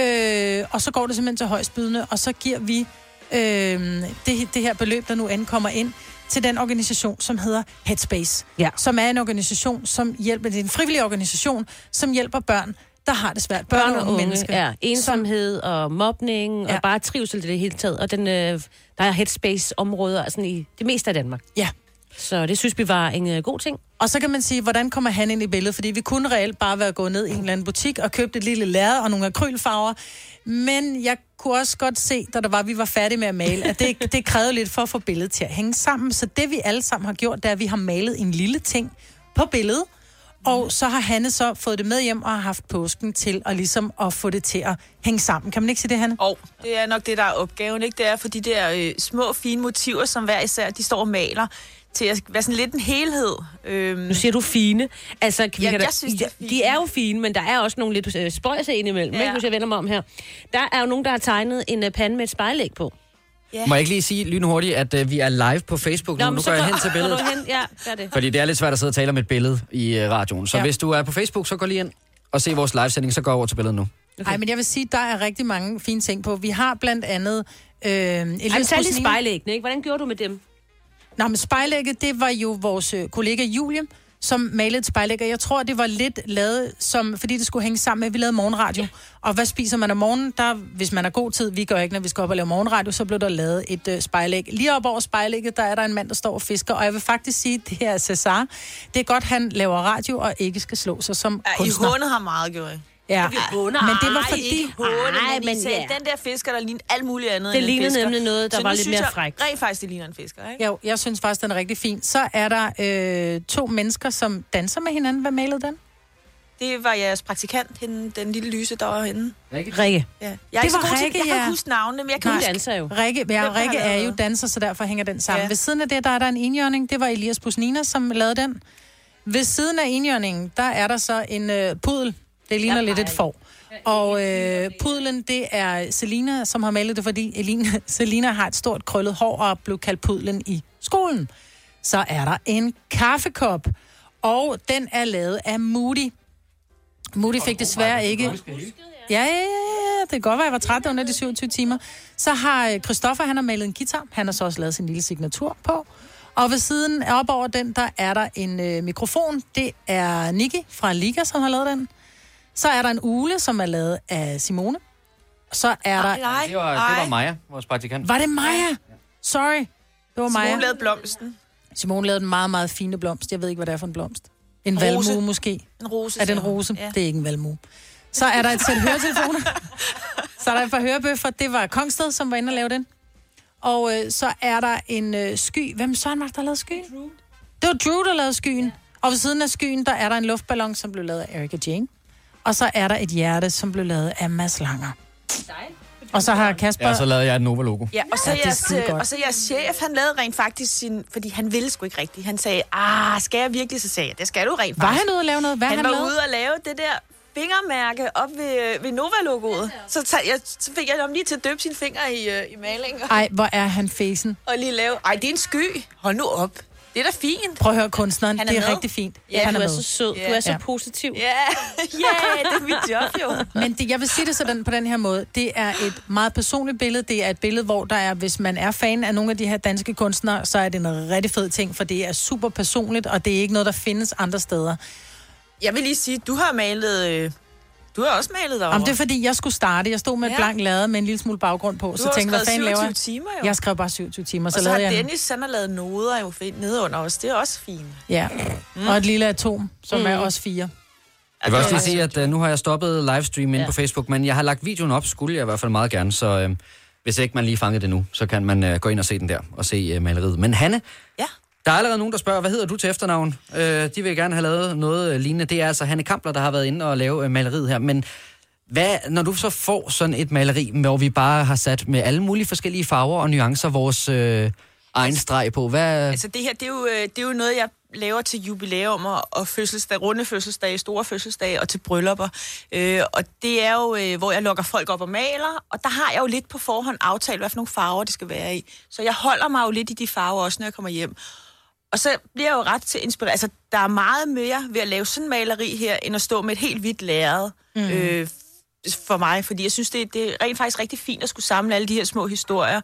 øh, og så går det simpelthen til højstbydende, og så giver vi øh, det, det her beløb, der nu ankommer ind, til den organisation, som hedder Headspace. Ja. Som er en organisation, som hjælper, det er en frivillig organisation, som hjælper børn, der har det svært. Børn og unge, mennesker. ja. Ensomhed og mobning, Ja. og bare trivsel i det hele taget. Og den, øh, der er Headspace-områder sådan i det meste af Danmark. Ja. Så det synes vi var en øh, god ting. Og så kan man sige, hvordan kommer han ind i billedet? Fordi vi kunne reelt bare være gået ned i en eller anden butik og købt et lille lærred og nogle akrylfarver. Men jeg kunne også godt se, da der var, vi var færdige med at male, at det, det krævede lidt for at få billedet til at hænge sammen. Så det vi alle sammen har gjort, det er, at vi har malet en lille ting på billedet. Og så har Hanne så fået det med hjem og har haft påsken til at ligesom at få det til at hænge sammen. Kan man ikke sige det, Hanne? Og det er nok det, der er opgaven, ikke? Det er for de der øh, små, fine motiver, som hver især, de står og maler, til at være sådan lidt en helhed. Øhm, Nu siger du fine. Altså, vi Ja, kan da, jeg synes, det er fint. de er jo fine, men der er også nogle lidt øh, spøjse indimellem, Ja. ikke, hvis jeg vender mig om her. Der er jo nogen, der har tegnet en øh, pande med et spejlæg på. ja. Må jeg ikke lige sige lynhurtigt, at øh, vi er live på Facebook nu? men Nu så går jeg går- hen til går billedet. du hen? Ja, gør det. Fordi det er lidt svært at sidde og tale om et billede i øh, radioen. Så Ja. ja. hvis du er på Facebook, så gå lige ind og se vores livesending, så gå over til billedet nu. Nej, okay. Men jeg vil sige, der er rigtig mange fine ting på. Vi har blandt andet... Øh, Ej, men tag lige spejlæggene, ikke? Hvordan gjorde du med dem? Nå, men spejlægget, det var jo vores øh, kollega Julie, som malede et spejlæg, og jeg tror, det var lidt lavet, som, fordi det skulle hænge sammen med, at vi lavede morgenradio. Og hvad spiser man om morgenen? Der, hvis man har god tid, vi gør ikke, når vi skal op og lave morgenradio, så blev der lavet et øh, spejlæg. Lige op over spejlægget, der er der en mand, der står og fisker, og jeg vil faktisk sige, at det her er Cesar. Det er godt, han laver radio og ikke skal slå sig som Ja, I kunstner. hånet har meget gjort. Ja, håner. men det var Ej, fordi... ikke håne, Ej, men, men I sagde, ja. den der fisker, der lignede alt muligt andet Det end en lignede fisker. nemlig noget, der Så var nu lidt synes mere jeg, frækt. Rent faktisk, det ligner en fisker, ikke? Jo, jeg synes faktisk, den er rigtig fin. Så er der øh, to mennesker, som danser med hinanden. Hvad malede den? Det var jeres praktikant, hende, den lille lyse, der var henne. Rikke. Ja. Jeg, er Det ikke så var god til- Rikke, jeg kan ja. ikke huske navnene, men jeg kan Hun huske... danser jo. Rikke, ja, Hvem har Rikke er lavet jo det? danser, så derfor hænger den sammen. Ja. Ja. Ved siden af det, der er der en enhjørning. Det var Elias Busnina, som lavede den. Ved siden af enhjørningen, der er der så en øh, pudel. Det ligner lidt et får. Og øh, pudlen, det er Selina, som har malet det, fordi Elina, Selina har et stort krøllet hår og blev kaldt pudlen i skolen. Så er der en kaffekop, og den er lavet af Moody. Moody fik desværre ikke... Ja, ja, ja, ja, det kan godt være, jeg var træt under de syvogtyve timer. Så har øh, Christoffer, han har malet en guitar. Han har så også lavet sin lille signatur på. Og ved siden, op over den, der er der en øh, mikrofon. Det er Nicky fra Liga, som har lavet den. Så er der en ule, som er lavet af Simone. Så er der... Nej, Det var, det var Maja, vores praktikant. Var det Maja? Sorry. Det var Maja. Simone lavede blomsten. Simone lavede en meget, meget fine blomst. Jeg ved ikke, hvad det er for en blomst. En Rose. valmue måske. En rose. Er det en sagde hun. rose? Ja. Det er ikke en valmue. Så er der et sæt høretelefoner. Så er der et par hørebøffer. Det var Kongsted, som var inde og lave den. Og øh, så er der en øh, sky. Hvem søren var det, der lavede skyen? Det var Drew, der lavede skyen. Ja. Og ved siden af skyen, der er der en luftballon, som blev lavet af Erika Jane. Og så er der et hjerte, som blev lavet af Mads Langer. Og så har Kasper... Ja, så lavede jeg et Nova-logo. Ja, og så, Ja, det er jeres, skidegodt. og så jeres chef, han lavede rent faktisk sin... Fordi han ville sgu ikke rigtigt. Han sagde, ah, skal jeg virkelig? Så sagde jeg, det skal du rent Var faktisk. han ude at lave noget? Hvad han, han, han var lavede? ude og lave det der fingermærke op ved, ved Nova-logoet. Så, tag, jeg, så fik jeg ham lige til at døbe sine fingre i, uh, i malingen. Ej, hvor er han fæsen. Og lige lave... Ej, det er en sky. Hold nu op. Det er da fint. Prøv at høre kunstneren. Han er Det er med. rigtig fint. Ja, han du er er med. så sød. Ja. Du er så Ja. positiv. Ja, ja, det er mit job jo. Men det, jeg vil sige det sådan på den her måde. Det er et meget personligt billede. Det er et billede, hvor der er, hvis man er fan af nogle af de her danske kunstnere, så er det en rigtig fed ting, for det er super personligt, og det er ikke noget, der findes andre steder. Jeg vil lige sige, du har malet... Øh, du har også malet derovre. Jamen, det er fordi, jeg skulle starte. Jeg stod med et Ja. blankt lade med en lille smule baggrund på. Du Så har tænkte jeg, hvad skrevet fanden laver syvogtyve jeg? timer jo. Jeg skrev bare syvogtyve timer, så, Og så lavede har jeg en, Dennis, han har lavet noder jo fint nedenunder os. Det er også fint. ja. Mm. Og et lille atom, som mm. er også fire. Jeg vil også lige sige, at uh, nu har jeg stoppet livestream inde Ja. ja. på Facebook, men jeg har lagt videoen op, skulle jeg i hvert fald meget gerne, så øh, hvis ikke man lige fangede det nu, så kan man øh, gå ind og se den der, og se øh, maleriet. Men Hanne, Ja. Der er allerede nogen, der spørger, hvad hedder du til efternavn? Øh, de vil gerne have lavet noget lignende. Det er altså Hanne Kampler, der har været inde og lave øh, maleriet her. Men hvad, når du så får sådan et maleri, hvor vi bare har sat med alle mulige forskellige farver og nuancer vores øh, egen streg på, hvad... Altså det her, det er jo, det er jo noget, jeg laver til jubilæumer og fødselsdag, runde fødselsdage, store fødselsdage og til bryllupper. Øh, og det er jo, øh, hvor jeg lokker folk op og maler, og der har jeg jo lidt på forhånd aftalt, hvad for nogle farver det skal være i. Så jeg holder mig jo lidt i de farver også, når jeg kommer hjem. Og så bliver jeg jo ret til at inspirere. Altså, der er meget mere ved at lave sådan en maleri her, end at stå med et helt hvidt lærred mm. øh, for mig. Fordi jeg synes, det, det er rent faktisk rigtig fint at skulle samle alle de her små historier.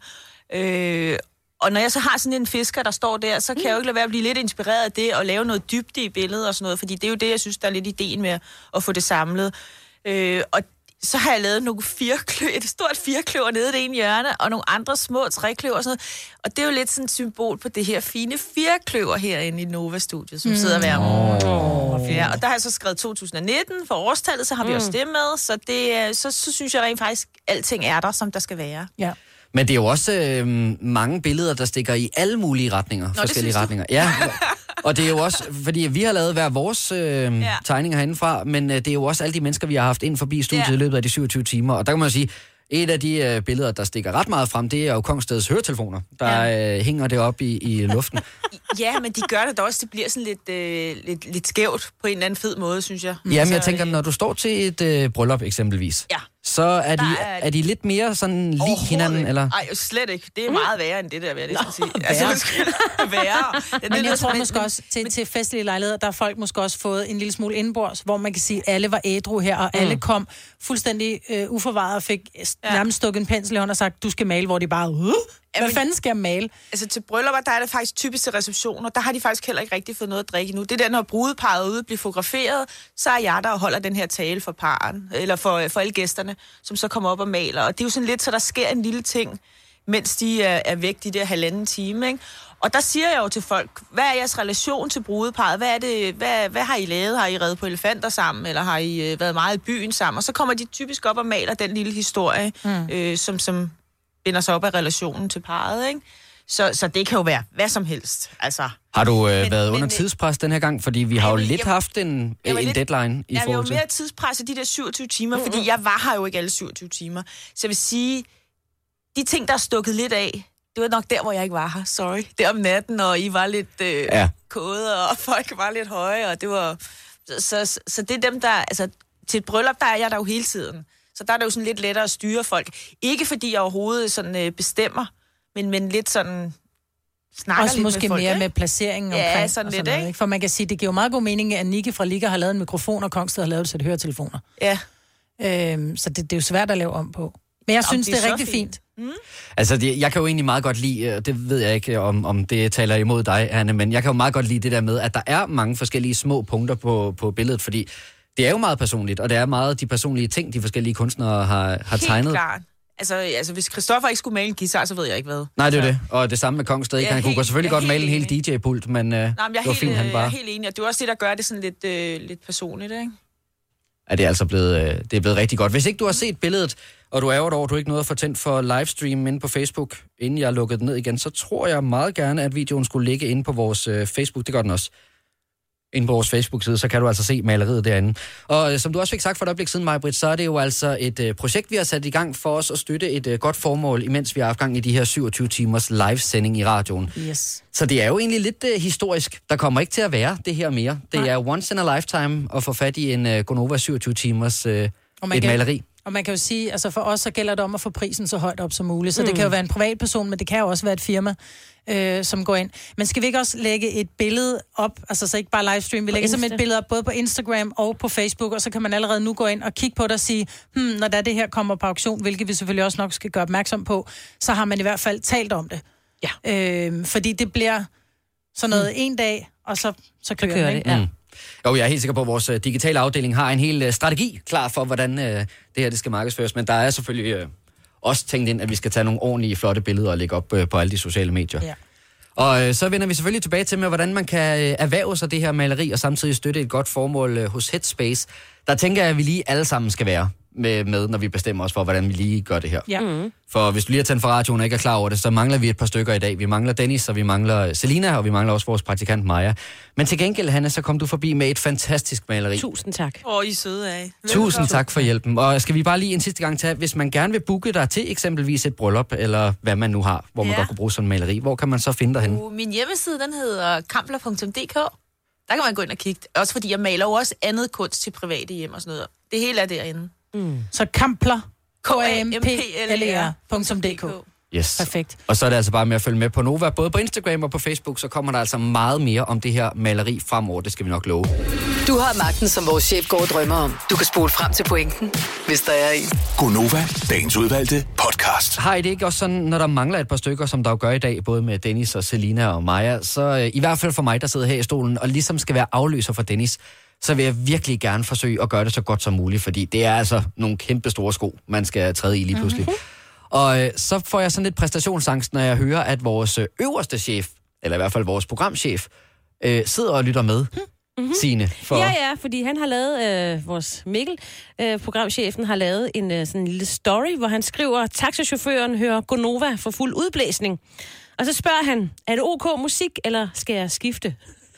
Øh, og når jeg så har sådan en fisker, der står der, så kan mm. jeg jo ikke lade være at blive lidt inspireret af det, og lave noget dybde i billedet og sådan noget. Fordi det er jo det, jeg synes, der er lidt ideen med at få det samlet. Øh, og så har jeg lavet nogle firkløver, et stort firkløver nede i det ene hjørne, og nogle andre små trekløver og sådan noget. Og det er jo lidt sådan et symbol på det her fine firkløver herinde i Nova-studiet, som mm. sidder hver morgen. Oh. Ja, og der har jeg så skrevet to tusind nitten for årstallet, så har vi mm. også det med. Så, det, så, så synes jeg rent faktisk, at alting er der, som der skal være. Ja. Men det er jo også øh, mange billeder, der stikker i alle mulige retninger, Nå, forskellige retninger. Ja, og det er jo også, fordi vi har lavet hver vores øh, ja. tegninger herindefra, men øh, det er jo også alle de mennesker, vi har haft ind forbi studiet ja. i løbet af de syvogtyve timer. Og der kan man jo sige, et af de øh, billeder, der stikker ret meget frem, det er jo Kongsteds høretelefoner, der ja. øh, hænger det op i, i luften. Ja, men de gør det da også, det bliver sådan lidt, øh, lidt, lidt skævt på en eller anden fed måde, synes jeg. Ja, men jeg tænker, når du står til et øh, bryllup eksempelvis, ja. så er de, er... er de lidt mere sådan lig hinanden, eller? Nej, slet ikke. Det er meget værre end det der, vil jeg næsten sige. Altså, det skal værre. Det, men jeg tror måske men, også, til, til festlige lejligheder, der har folk måske også fået en lille smule indbords, hvor man kan sige, at alle var ædru her, og mm. alle kom fuldstændig øh, uforvaret og fik ja. nærmest stukket en pensel i hånden og sagt, du skal male, hvor de bare, uh, hvad fanden skal jeg male? Altså til bryllupper, der er det faktisk typisk til receptioner, der har de faktisk heller ikke rigtig fået noget at drikke nu. Det er der, når brudeparret ude bliver fotograferet, så er jeg der og holder den her tale for paren, eller for, for alle gæsterne, som så kommer op og maler. Og det er jo sådan lidt, så der sker en lille ting, mens de er, er væk de der halvanden time, ikke? Og der siger jeg jo til folk, hvad er jeres relation til brudeparret? Hvad, er det, hvad, hvad har I lavet? Har I reddet på elefanter sammen? Eller har I øh, været meget i byen sammen? Og så kommer de typisk op og maler den lille historie, mm. øh, som, som binder sig op af relationen til parret, ikke? Så, så det kan jo være hvad som helst. Altså, har du øh, men, været under men, tidspres den her gang? Fordi vi har jo lidt jeg, haft en, en lidt, deadline i ja, forhold til... Jeg var mere tidspres i de der syvogtyve timer, mm-hmm. fordi jeg var her jo ikke alle syvogtyve timer. Så jeg vil sige, de ting, der er stukket lidt af, det var nok der, hvor jeg ikke var her. Sorry. Det om natten, og I var lidt øh, ja. kode, og folk var lidt høje, og det var... Så, så, så det er dem, der... Altså, til et bryllup, der er jeg der jo hele tiden. Så der er det jo sådan lidt lettere at styre folk. Ikke fordi jeg overhovedet sådan øh, bestemmer, men, men lidt sådan snakker også lidt måske med folk, mere ikke? med placeringen ja, omkring. Sådan og lidt, sådan noget, ikke? For man kan sige, det giver jo meget god mening, at Nikke fra Liga har lavet en mikrofon, og Kongsted har lavet et sæt høretelefoner. Ja. Øhm, så det, det er jo svært at lave om på. Men jeg Nå, synes, det er, det er rigtig fint. fint. Mm. Altså, det, jeg kan jo egentlig meget godt lide, det ved jeg ikke, om, om det taler imod dig, Anne, men jeg kan jo meget godt lide det der med, at der er mange forskellige små punkter på, på billedet, fordi det er jo meget personligt, og det er meget de personlige ting, de forskellige kunstnere har, har tegnet. Helt klart. Altså, altså, hvis Christoffer ikke skulle male en guitar, så ved jeg ikke hvad. Nej, det er så... det. Og det samme med Kongsted. Han kunne selvfølgelig godt male en hel D J-pult, men, uh, Nej, men jeg det var helt, fint, han bare... Jeg er helt enig, og det er også det, der gør det sådan lidt, øh, lidt personligt, ikke? Ja, det er altså blevet, øh, det er blevet rigtig godt. Hvis ikke du har set billedet, og du er ærget over, at du ikke nåede at få tændt for livestream inde på Facebook, inden jeg lukkede den ned igen, så tror jeg meget gerne, at videoen skulle ligge inde på vores øh, Facebook. Det gør den også. Inde på vores Facebook-side, så kan du altså se maleriet derinde. Og øh, som du også fik sagt for et øjeblik siden, Maj-Brit, så er det jo altså et øh, projekt, vi har sat i gang for os at støtte et øh, godt formål, imens vi har haft gang i de her syvogtyve timers livesending i radioen. Yes. Så det er jo egentlig lidt øh, historisk. Der kommer ikke til at være det her mere. Det Nej. er once in a lifetime at få fat i en øh, Gonova syvogtyve timers øh, et kan... maleri. Og man kan jo sige, altså for os så gælder det om at få prisen så højt op som muligt. Så mm. det kan jo være en privatperson, men det kan jo også være et firma, øh, som går ind. Men skal vi ikke også lægge et billede op, altså så ikke bare livestream, vi lægger simpelthen et billede op både på Instagram og på Facebook, og så kan man allerede nu gå ind og kigge på det og sige, hmm, når der det her kommer på auktion, hvilket vi selvfølgelig også nok skal gøre opmærksom på, så har man i hvert fald talt om det. Ja. Øh, fordi det bliver sådan noget mm. en dag, og så, så kører, kører det, ikke? Ja. Mm. Jo, jeg er helt sikker på, at vores uh, digitale afdeling har en hel uh, strategi klar for, hvordan uh, det her det skal markedsføres. Men der er selvfølgelig uh, også tænkt ind, at vi skal tage nogle ordentlige, flotte billeder og lægge op uh, på alle de sociale medier. Ja. Og uh, så vender vi selvfølgelig tilbage til med, hvordan man kan uh, erhverve sig det her maleri og samtidig støtte et godt formål uh, hos Headspace. Der tænker jeg, at vi lige alle sammen skal være. med, med, når vi bestemmer os for, hvordan vi lige gør det her. Ja. Mm. For hvis du lige har tændt for radioen og ikke er klar over det, så mangler vi et par stykker i dag. Vi mangler Dennis, og vi mangler Selina, og vi mangler også vores praktikant Maja. Men til gengæld, Hanne, så kom du forbi med et fantastisk maleri. Tusind tak. Åh, oh, I er søde af. Tusind tak for hjælpen. Og skal vi bare lige en sidste gang tage, hvis man gerne vil booke dig til eksempelvis et bryllup, eller hvad man nu har, hvor man Ja. godt kunne bruge sådan en maleri, hvor kan man så finde dig henne? Uh, min hjemmeside, den hedder kampler punktum d k. Der kan man gå ind og kigge. Også fordi jeg maler jo også andet kunst til private hjem og sådan noget. Det hele er derinde. Mm. Så kampler, k a m p l e r punktum d k. Yes. Perfekt. Og så er det altså bare med at følge med på Nova, både på Instagram og på Facebook, så kommer der altså meget mere om det her maleri fremover, det skal vi nok love. Du har magten, som vores chef går og drømmer om. Du kan spole frem til pointen, hvis der er en. Gonova, dagens udvalgte podcast. Har I det ikke også sådan, når der mangler et par stykker, som der jo gør i dag, både med Dennis og Selina og Maja, så øh, i hvert fald for mig, der sidder her i stolen, og ligesom skal være afløser for Dennis, så vil jeg virkelig gerne forsøge at gøre det så godt som muligt, fordi det er altså nogle kæmpe store sko, man skal træde i lige pludselig. Mm-hmm. Og øh, så får jeg sådan lidt præstationsangst, når jeg hører, at vores øh, øverste chef, eller i hvert fald vores programchef, øh, sidder og lytter med. Mm-hmm. Signe. For... Ja, ja, fordi han har lavet, øh, vores Mikkel, øh, programchefen, har lavet en øh, sådan en lille story, hvor han skriver, taxachaufføren hører Gonova for fuld udblæsning. Og så spørger han, er det ok musik, eller skal jeg skifte?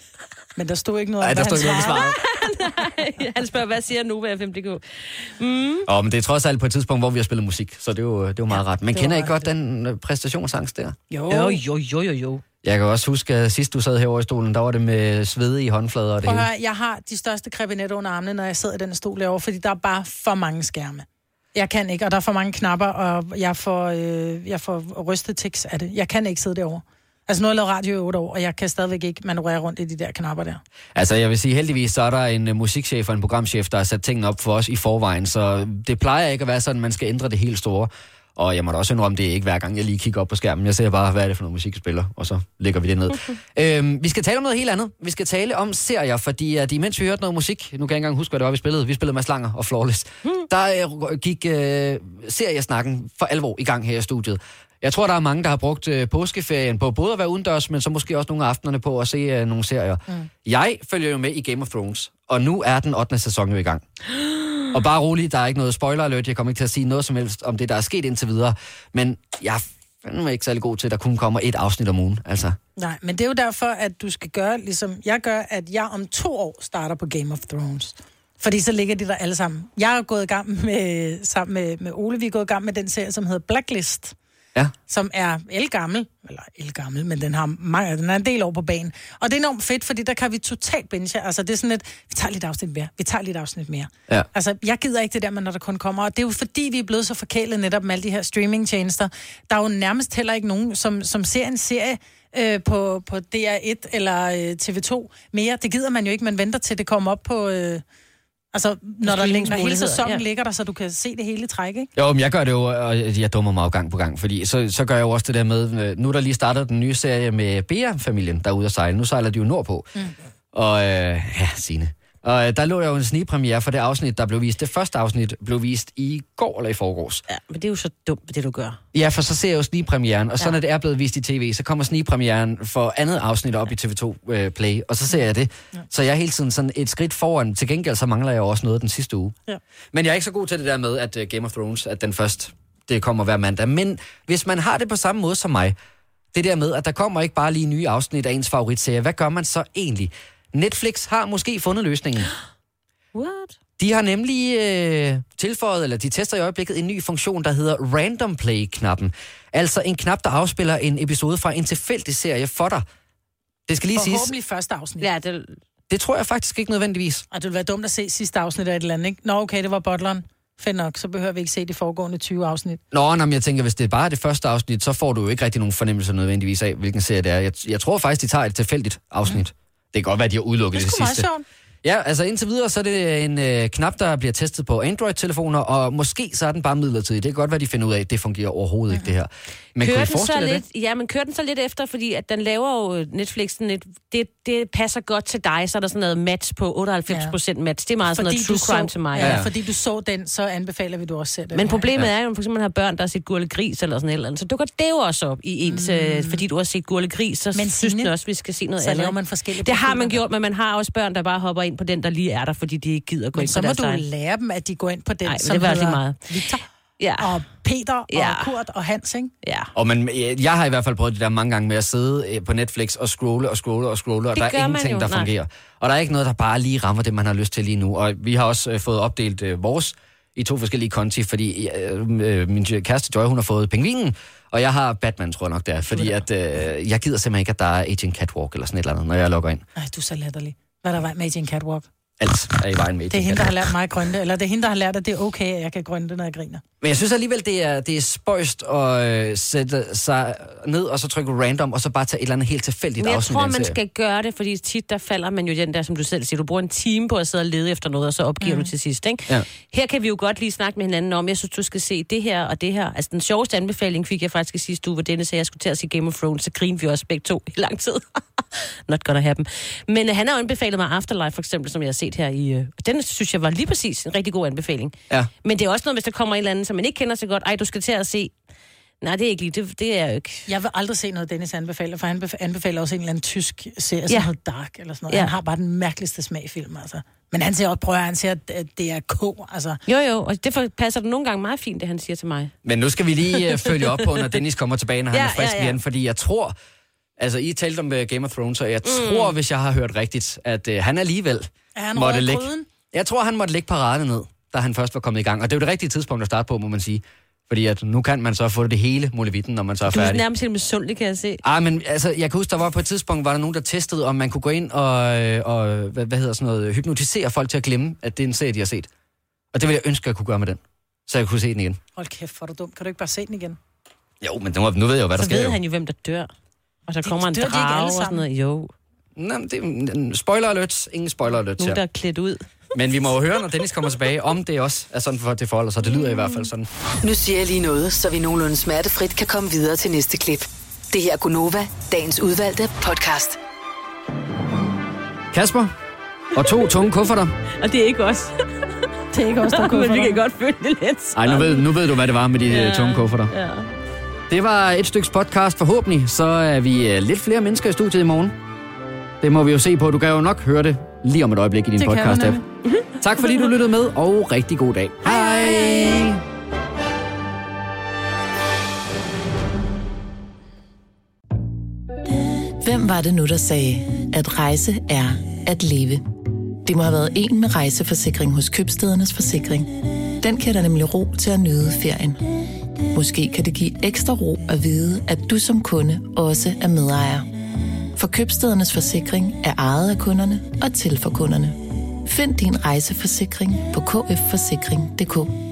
Men der stod ikke noget Nej, om, der hvad stod han ikke noget om svarede. Nej, han spørger, hvad siger Nova F M punktum d k? Mm. Åh, men det er trods alt på et tidspunkt, hvor vi har spillet musik, så det er jo, det er jo meget ja, ret. Men kender I godt den øh, præstationsangst der? Jo. Jo, jo, jo, jo, jo. Jeg kan også huske, at sidst du sad herovre i stolen, der var det med svede i håndflader og det Prøv at hele. høre, jeg har de største krebinetter under armene, når jeg sidder i den stol derovre, fordi der er bare for mange skærme. Jeg kan ikke, og der er for mange knapper, og jeg får, øh, jeg får rystet tekst af det. Jeg kan ikke sidde derovre. Altså nu har jeg lavet radio i otte år, og jeg kan stadigvæk ikke manøvrere rundt i de der knapper der. Altså jeg vil sige, heldigvis så er der en uh, musikchef og en programchef, der har sat tingene op for os i forvejen, så det plejer ikke at være sådan, at man skal ændre det helt store. Og jeg må da også indrømme, det er ikke hver gang, jeg lige kigger op på skærmen. Jeg ser bare, hvad er det for noget musik, spiller, og så lægger vi det ned. øhm, vi skal tale om noget helt andet. Vi skal tale om serier, fordi at imens vi hørte noget musik, nu kan jeg ikke engang huske, hvad det var, vi spillede. Vi spillede Mads Langer og Flawless. Hmm. Der øh, gik øh, seriesnakken for alvor i gang her i studiet. Jeg tror, der er mange, der har brugt øh, påskeferien på både at være udendørs, men så måske også nogle af aftenerne på at se øh, nogle serier. Mm. Jeg følger jo med i Game of Thrones, og nu er den ottende sæson jo i gang. Og bare roligt, der er ikke noget spoiler alert, jeg kommer ikke til at sige noget som helst om det, der er sket indtil videre. Men jeg er fandme ikke særlig god til, at der kun kommer et afsnit om ugen, altså. Nej, men det er jo derfor, at du skal gøre, ligesom jeg gør, at jeg om to år starter på Game of Thrones. Fordi så ligger de der alle sammen. Jeg er gået i gang med, sammen med, med Ole, vi er gået i gang med den serie, som hedder Blacklist. Ja. Som er elgammel, eller elgammel, men den har mange, den er en del år på banen. Og det er enormt fedt, fordi der kan vi totalt binge. Altså det er sådan et, vi tager lidt afsnit mere, vi tager lidt afsnit mere. Ja. Altså jeg gider ikke det der, men når der kun kommer. Og det er jo fordi, vi er blevet så forkælet netop med alle de her streamingtjenester. Der er jo nærmest heller ikke nogen, som, som ser en serie øh, på, på D R et eller øh, T V to mere. Det gider man jo ikke, man venter til det kommer op på... Øh, Altså, når, der, når hele sæsonen ja. ligger der, så du kan se det hele træk, ikke? Jo, men jeg gør det jo, og jeg dummer mig jo gang på gang, fordi så, så gør jeg jo også det der med, nu er der lige startet den nye serie med Bea-familien, der er ude at sejle. Nu sejler de jo nordpå. Mm. Og øh, ja, Signe. Og øh, der lå jo en snigpremiere for det afsnit, der blev vist. Det første afsnit blev vist i går eller i forgårs. Ja, men det er jo så dumt, det du gør. Ja, for så ser jeg jo snigpremieren, og så ja. når det er blevet vist i tv, så kommer snigpremieren for andet afsnit op ja. i T V to øh, Play, og så ser jeg det. Ja. Så jeg er hele tiden sådan et skridt foran. Til gengæld så mangler jeg også noget den sidste uge. Ja. Men jeg er ikke så god til det der med, at uh, Game of Thrones, at den først, det kommer hver mandag. Men hvis man har det på samme måde som mig, det der med, at der kommer ikke bare lige nye afsnit af ens favoritserie, hvad gør man så egentlig? Netflix har måske fundet løsningen. What? De har nemlig øh, tilføjet, eller de tester i øjeblikket, en ny funktion, der hedder Random Play-knappen. Altså en knap, der afspiller en episode fra en tilfældig serie for dig. Det skal lige siges. Forhåbentlig første afsnit. Ja, det... det tror jeg faktisk ikke nødvendigvis. Og det ville være dumt at se sidste afsnit af et eller andet, ikke? Nå, okay, det var Butleren. Fedt nok, så behøver vi ikke se de foregående tyve afsnit. Nå, men jeg tænker, hvis det er bare det første afsnit, så får du jo ikke rigtig nogen fornemmelse nødvendigvis af, hvilken serie det er. Jeg, jeg tror faktisk, de tager et tilfældigt afsnit. Mm. Det kan godt være, at de har udelukket det, det sidste. Ja, altså indtil videre, så er det en øh, knap, der bliver testet på Android-telefoner, og måske så er den bare midlertidig. Det kan godt være, de finder ud af, at det fungerer overhovedet mm-hmm. ikke, det her. Men kører kunne I den så forestille lidt, det? ja, men kører den så lidt efter, fordi at den laver jo Netflix, et, det, det passer godt til dig, så er der sådan noget match på otteoghalvfems procent ja. match. Det er meget fordi sådan noget true crime så, til mig. Ja, ja, ja, fordi du så den, så anbefaler vi, du også ser den. Men problemet ja. er jo, for eksempel, man har børn, der har set Gurle Gris eller sådan et eller andet, så dukker det jo også op i ens, mm. øh, fordi du har set Gurle Gris, så men synes den også, vi skal se noget så andet. laver man forskellige det har man gjort, men man har også børn, der bare hopper i ind på den, der lige er der, fordi de ikke gider gå Men ind så på må deres du egen. lære dem, at de går ind på den, Nej, som det var hedder lige meget. Victor Ja. og Peter Ja. og Kurt og Hans, ikke? Ja. Og man, jeg har i hvert fald prøvet det der mange gange med at sidde øh, på Netflix og scrolle og scrolle og scrolle, og Det der gør er man ingenting, jo, der nej. fungerer. Og der er ikke noget, der bare lige rammer det, man har lyst til lige nu. Og vi har også øh, fået opdelt øh, vores i to forskellige konti, fordi øh, øh, min kæreste Joy, hun har fået Pingvinen, og jeg har Batman, tror jeg nok, det er. Fordi at, øh, jeg gider simpelthen ikke, at der er Agent Catwalk eller sådan et eller andet, når jeg logger ind. Ej, du er så latterlig. Hvad er der med Agent Catwalk? Alt er i vejen med Agent Det er hende, der Catwalk. har lært mig at grønne det, eller det er hende, der har lært, at det er okay, at jeg kan grønne det, når jeg griner. Men jeg synes alligevel, det er, det er spøjst at øh, sætte sig ned, og så trykke random, og så bare tage et eller andet helt tilfældigt Men jeg afsnit tror, af en man serie. skal gøre det, fordi tit der falder man jo den der, som du selv siger, du bruger en time på at sidde og lede efter noget, og så opgiver mm. du til sidst, ikke? Ja. Her kan vi jo godt lige snakke med hinanden om, jeg synes, du skal se det her og det her. Altså, den sjoveste anbefaling fik jeg faktisk i sidste uge, hvor Dennis sagde, jeg skulle til at se Game of Thrones, så grinede vi også begge to i lang tid. Not gonna happen. Men uh, han har jo anbefalet mig Afterlife, for eksempel, som jeg har set her i... Uh, den synes jeg var lige præcis en rigtig god anbefaling. Ja. Men det er også noget, hvis der kommer en eller anden, som man ikke kender så godt, ej, du skal til at se... Nej, det er ikke lige, det, det er jo ikke... Jeg vil aldrig se noget, Dennis anbefaler, for han bef- anbefaler også en eller anden tysk serie, Ja. som hedder Dark, eller sådan noget. Ja. Han har bare den mærkeligste smag i film, altså. Men han siger også, prøver, han siger, at det er K, altså. Jo, jo, og det for- passer det nogle gange meget fint, det han siger til mig. Men nu skal vi lige uh, følge op på, når Dennis kommer tilbage, når han Ja, er frisk ja, ja. igen, fordi jeg tror... Altså, I talte om uh, Game of Thrones, og jeg mm. tror, hvis jeg har hørt rigtigt, at uh, han alligevel Er han måtte rød i lægge... gryden? Jeg tror, han måtte lægge paraderne ned, da han først var kommet i gang. Og det er jo det rigtige tidspunkt at starte på, må man sige. Fordi at nu kan man så få det hele muligheden, når man så er Du er færdig. nærmest helt misundelig, kan jeg se. Ah, men altså, jeg kan huske, der var på et tidspunkt, var der nogen, der testede, om man kunne gå ind og, øh, og hvad, hvad hedder sådan noget, hypnotisere folk til at glemme, at det er en serie, de har set. Og det ville jeg ønske, at jeg kunne gøre med den. Så jeg kunne se den igen. Hold kæft, hvor er du dum. Kan du ikke bare se den igen? Jo, men nu, nu ved jeg jo, hvad der Så sker. ved jo. han jo, hvem der dør. Og så De kommer en dør de ikke alle drage og sådan sammen? noget. Jo, Nå, men det er en spoiler alert. Ingen spoiler alert nogen, her. der er klædt ud. Men vi må jo høre, når Dennis kommer tilbage, om det også er sådan, for det forholder sig. Det lyder i hvert fald sådan. Nu siger jeg lige noget, så vi nogenlunde smertefrit kan komme videre til næste klip. Det her er Gunova, dagens udvalgte podcast. Kasper og to tunge kufferter. Og det er ikke os. Det er ikke også, der kunne Men vi kan godt føle det lidt. Ej, nu ved, nu ved du, hvad det var med de Ja. ja. tunge kufferter. Ja. Det var et stykke podcast. Forhåbentlig så er vi uh, lidt flere mennesker i studiet i morgen. Det må vi jo se på. Du kan jo nok høre det lige om et øjeblik i din Det kan podcast-app. jeg Tak fordi du lyttede med, og rigtig god dag. Hej! Hej. Hvem var det nu, der sagde, at rejse er at leve? Det må have været en med rejseforsikring hos Købstædernes Forsikring. Den kan der nemlig ro til at nyde ferien. Måske kan det give ekstra ro at vide, at du som kunde også er medejer. For Købstædernes Forsikring er ejet af kunderne og til for kunderne. Find din rejseforsikring på k f forsikring punktum d k.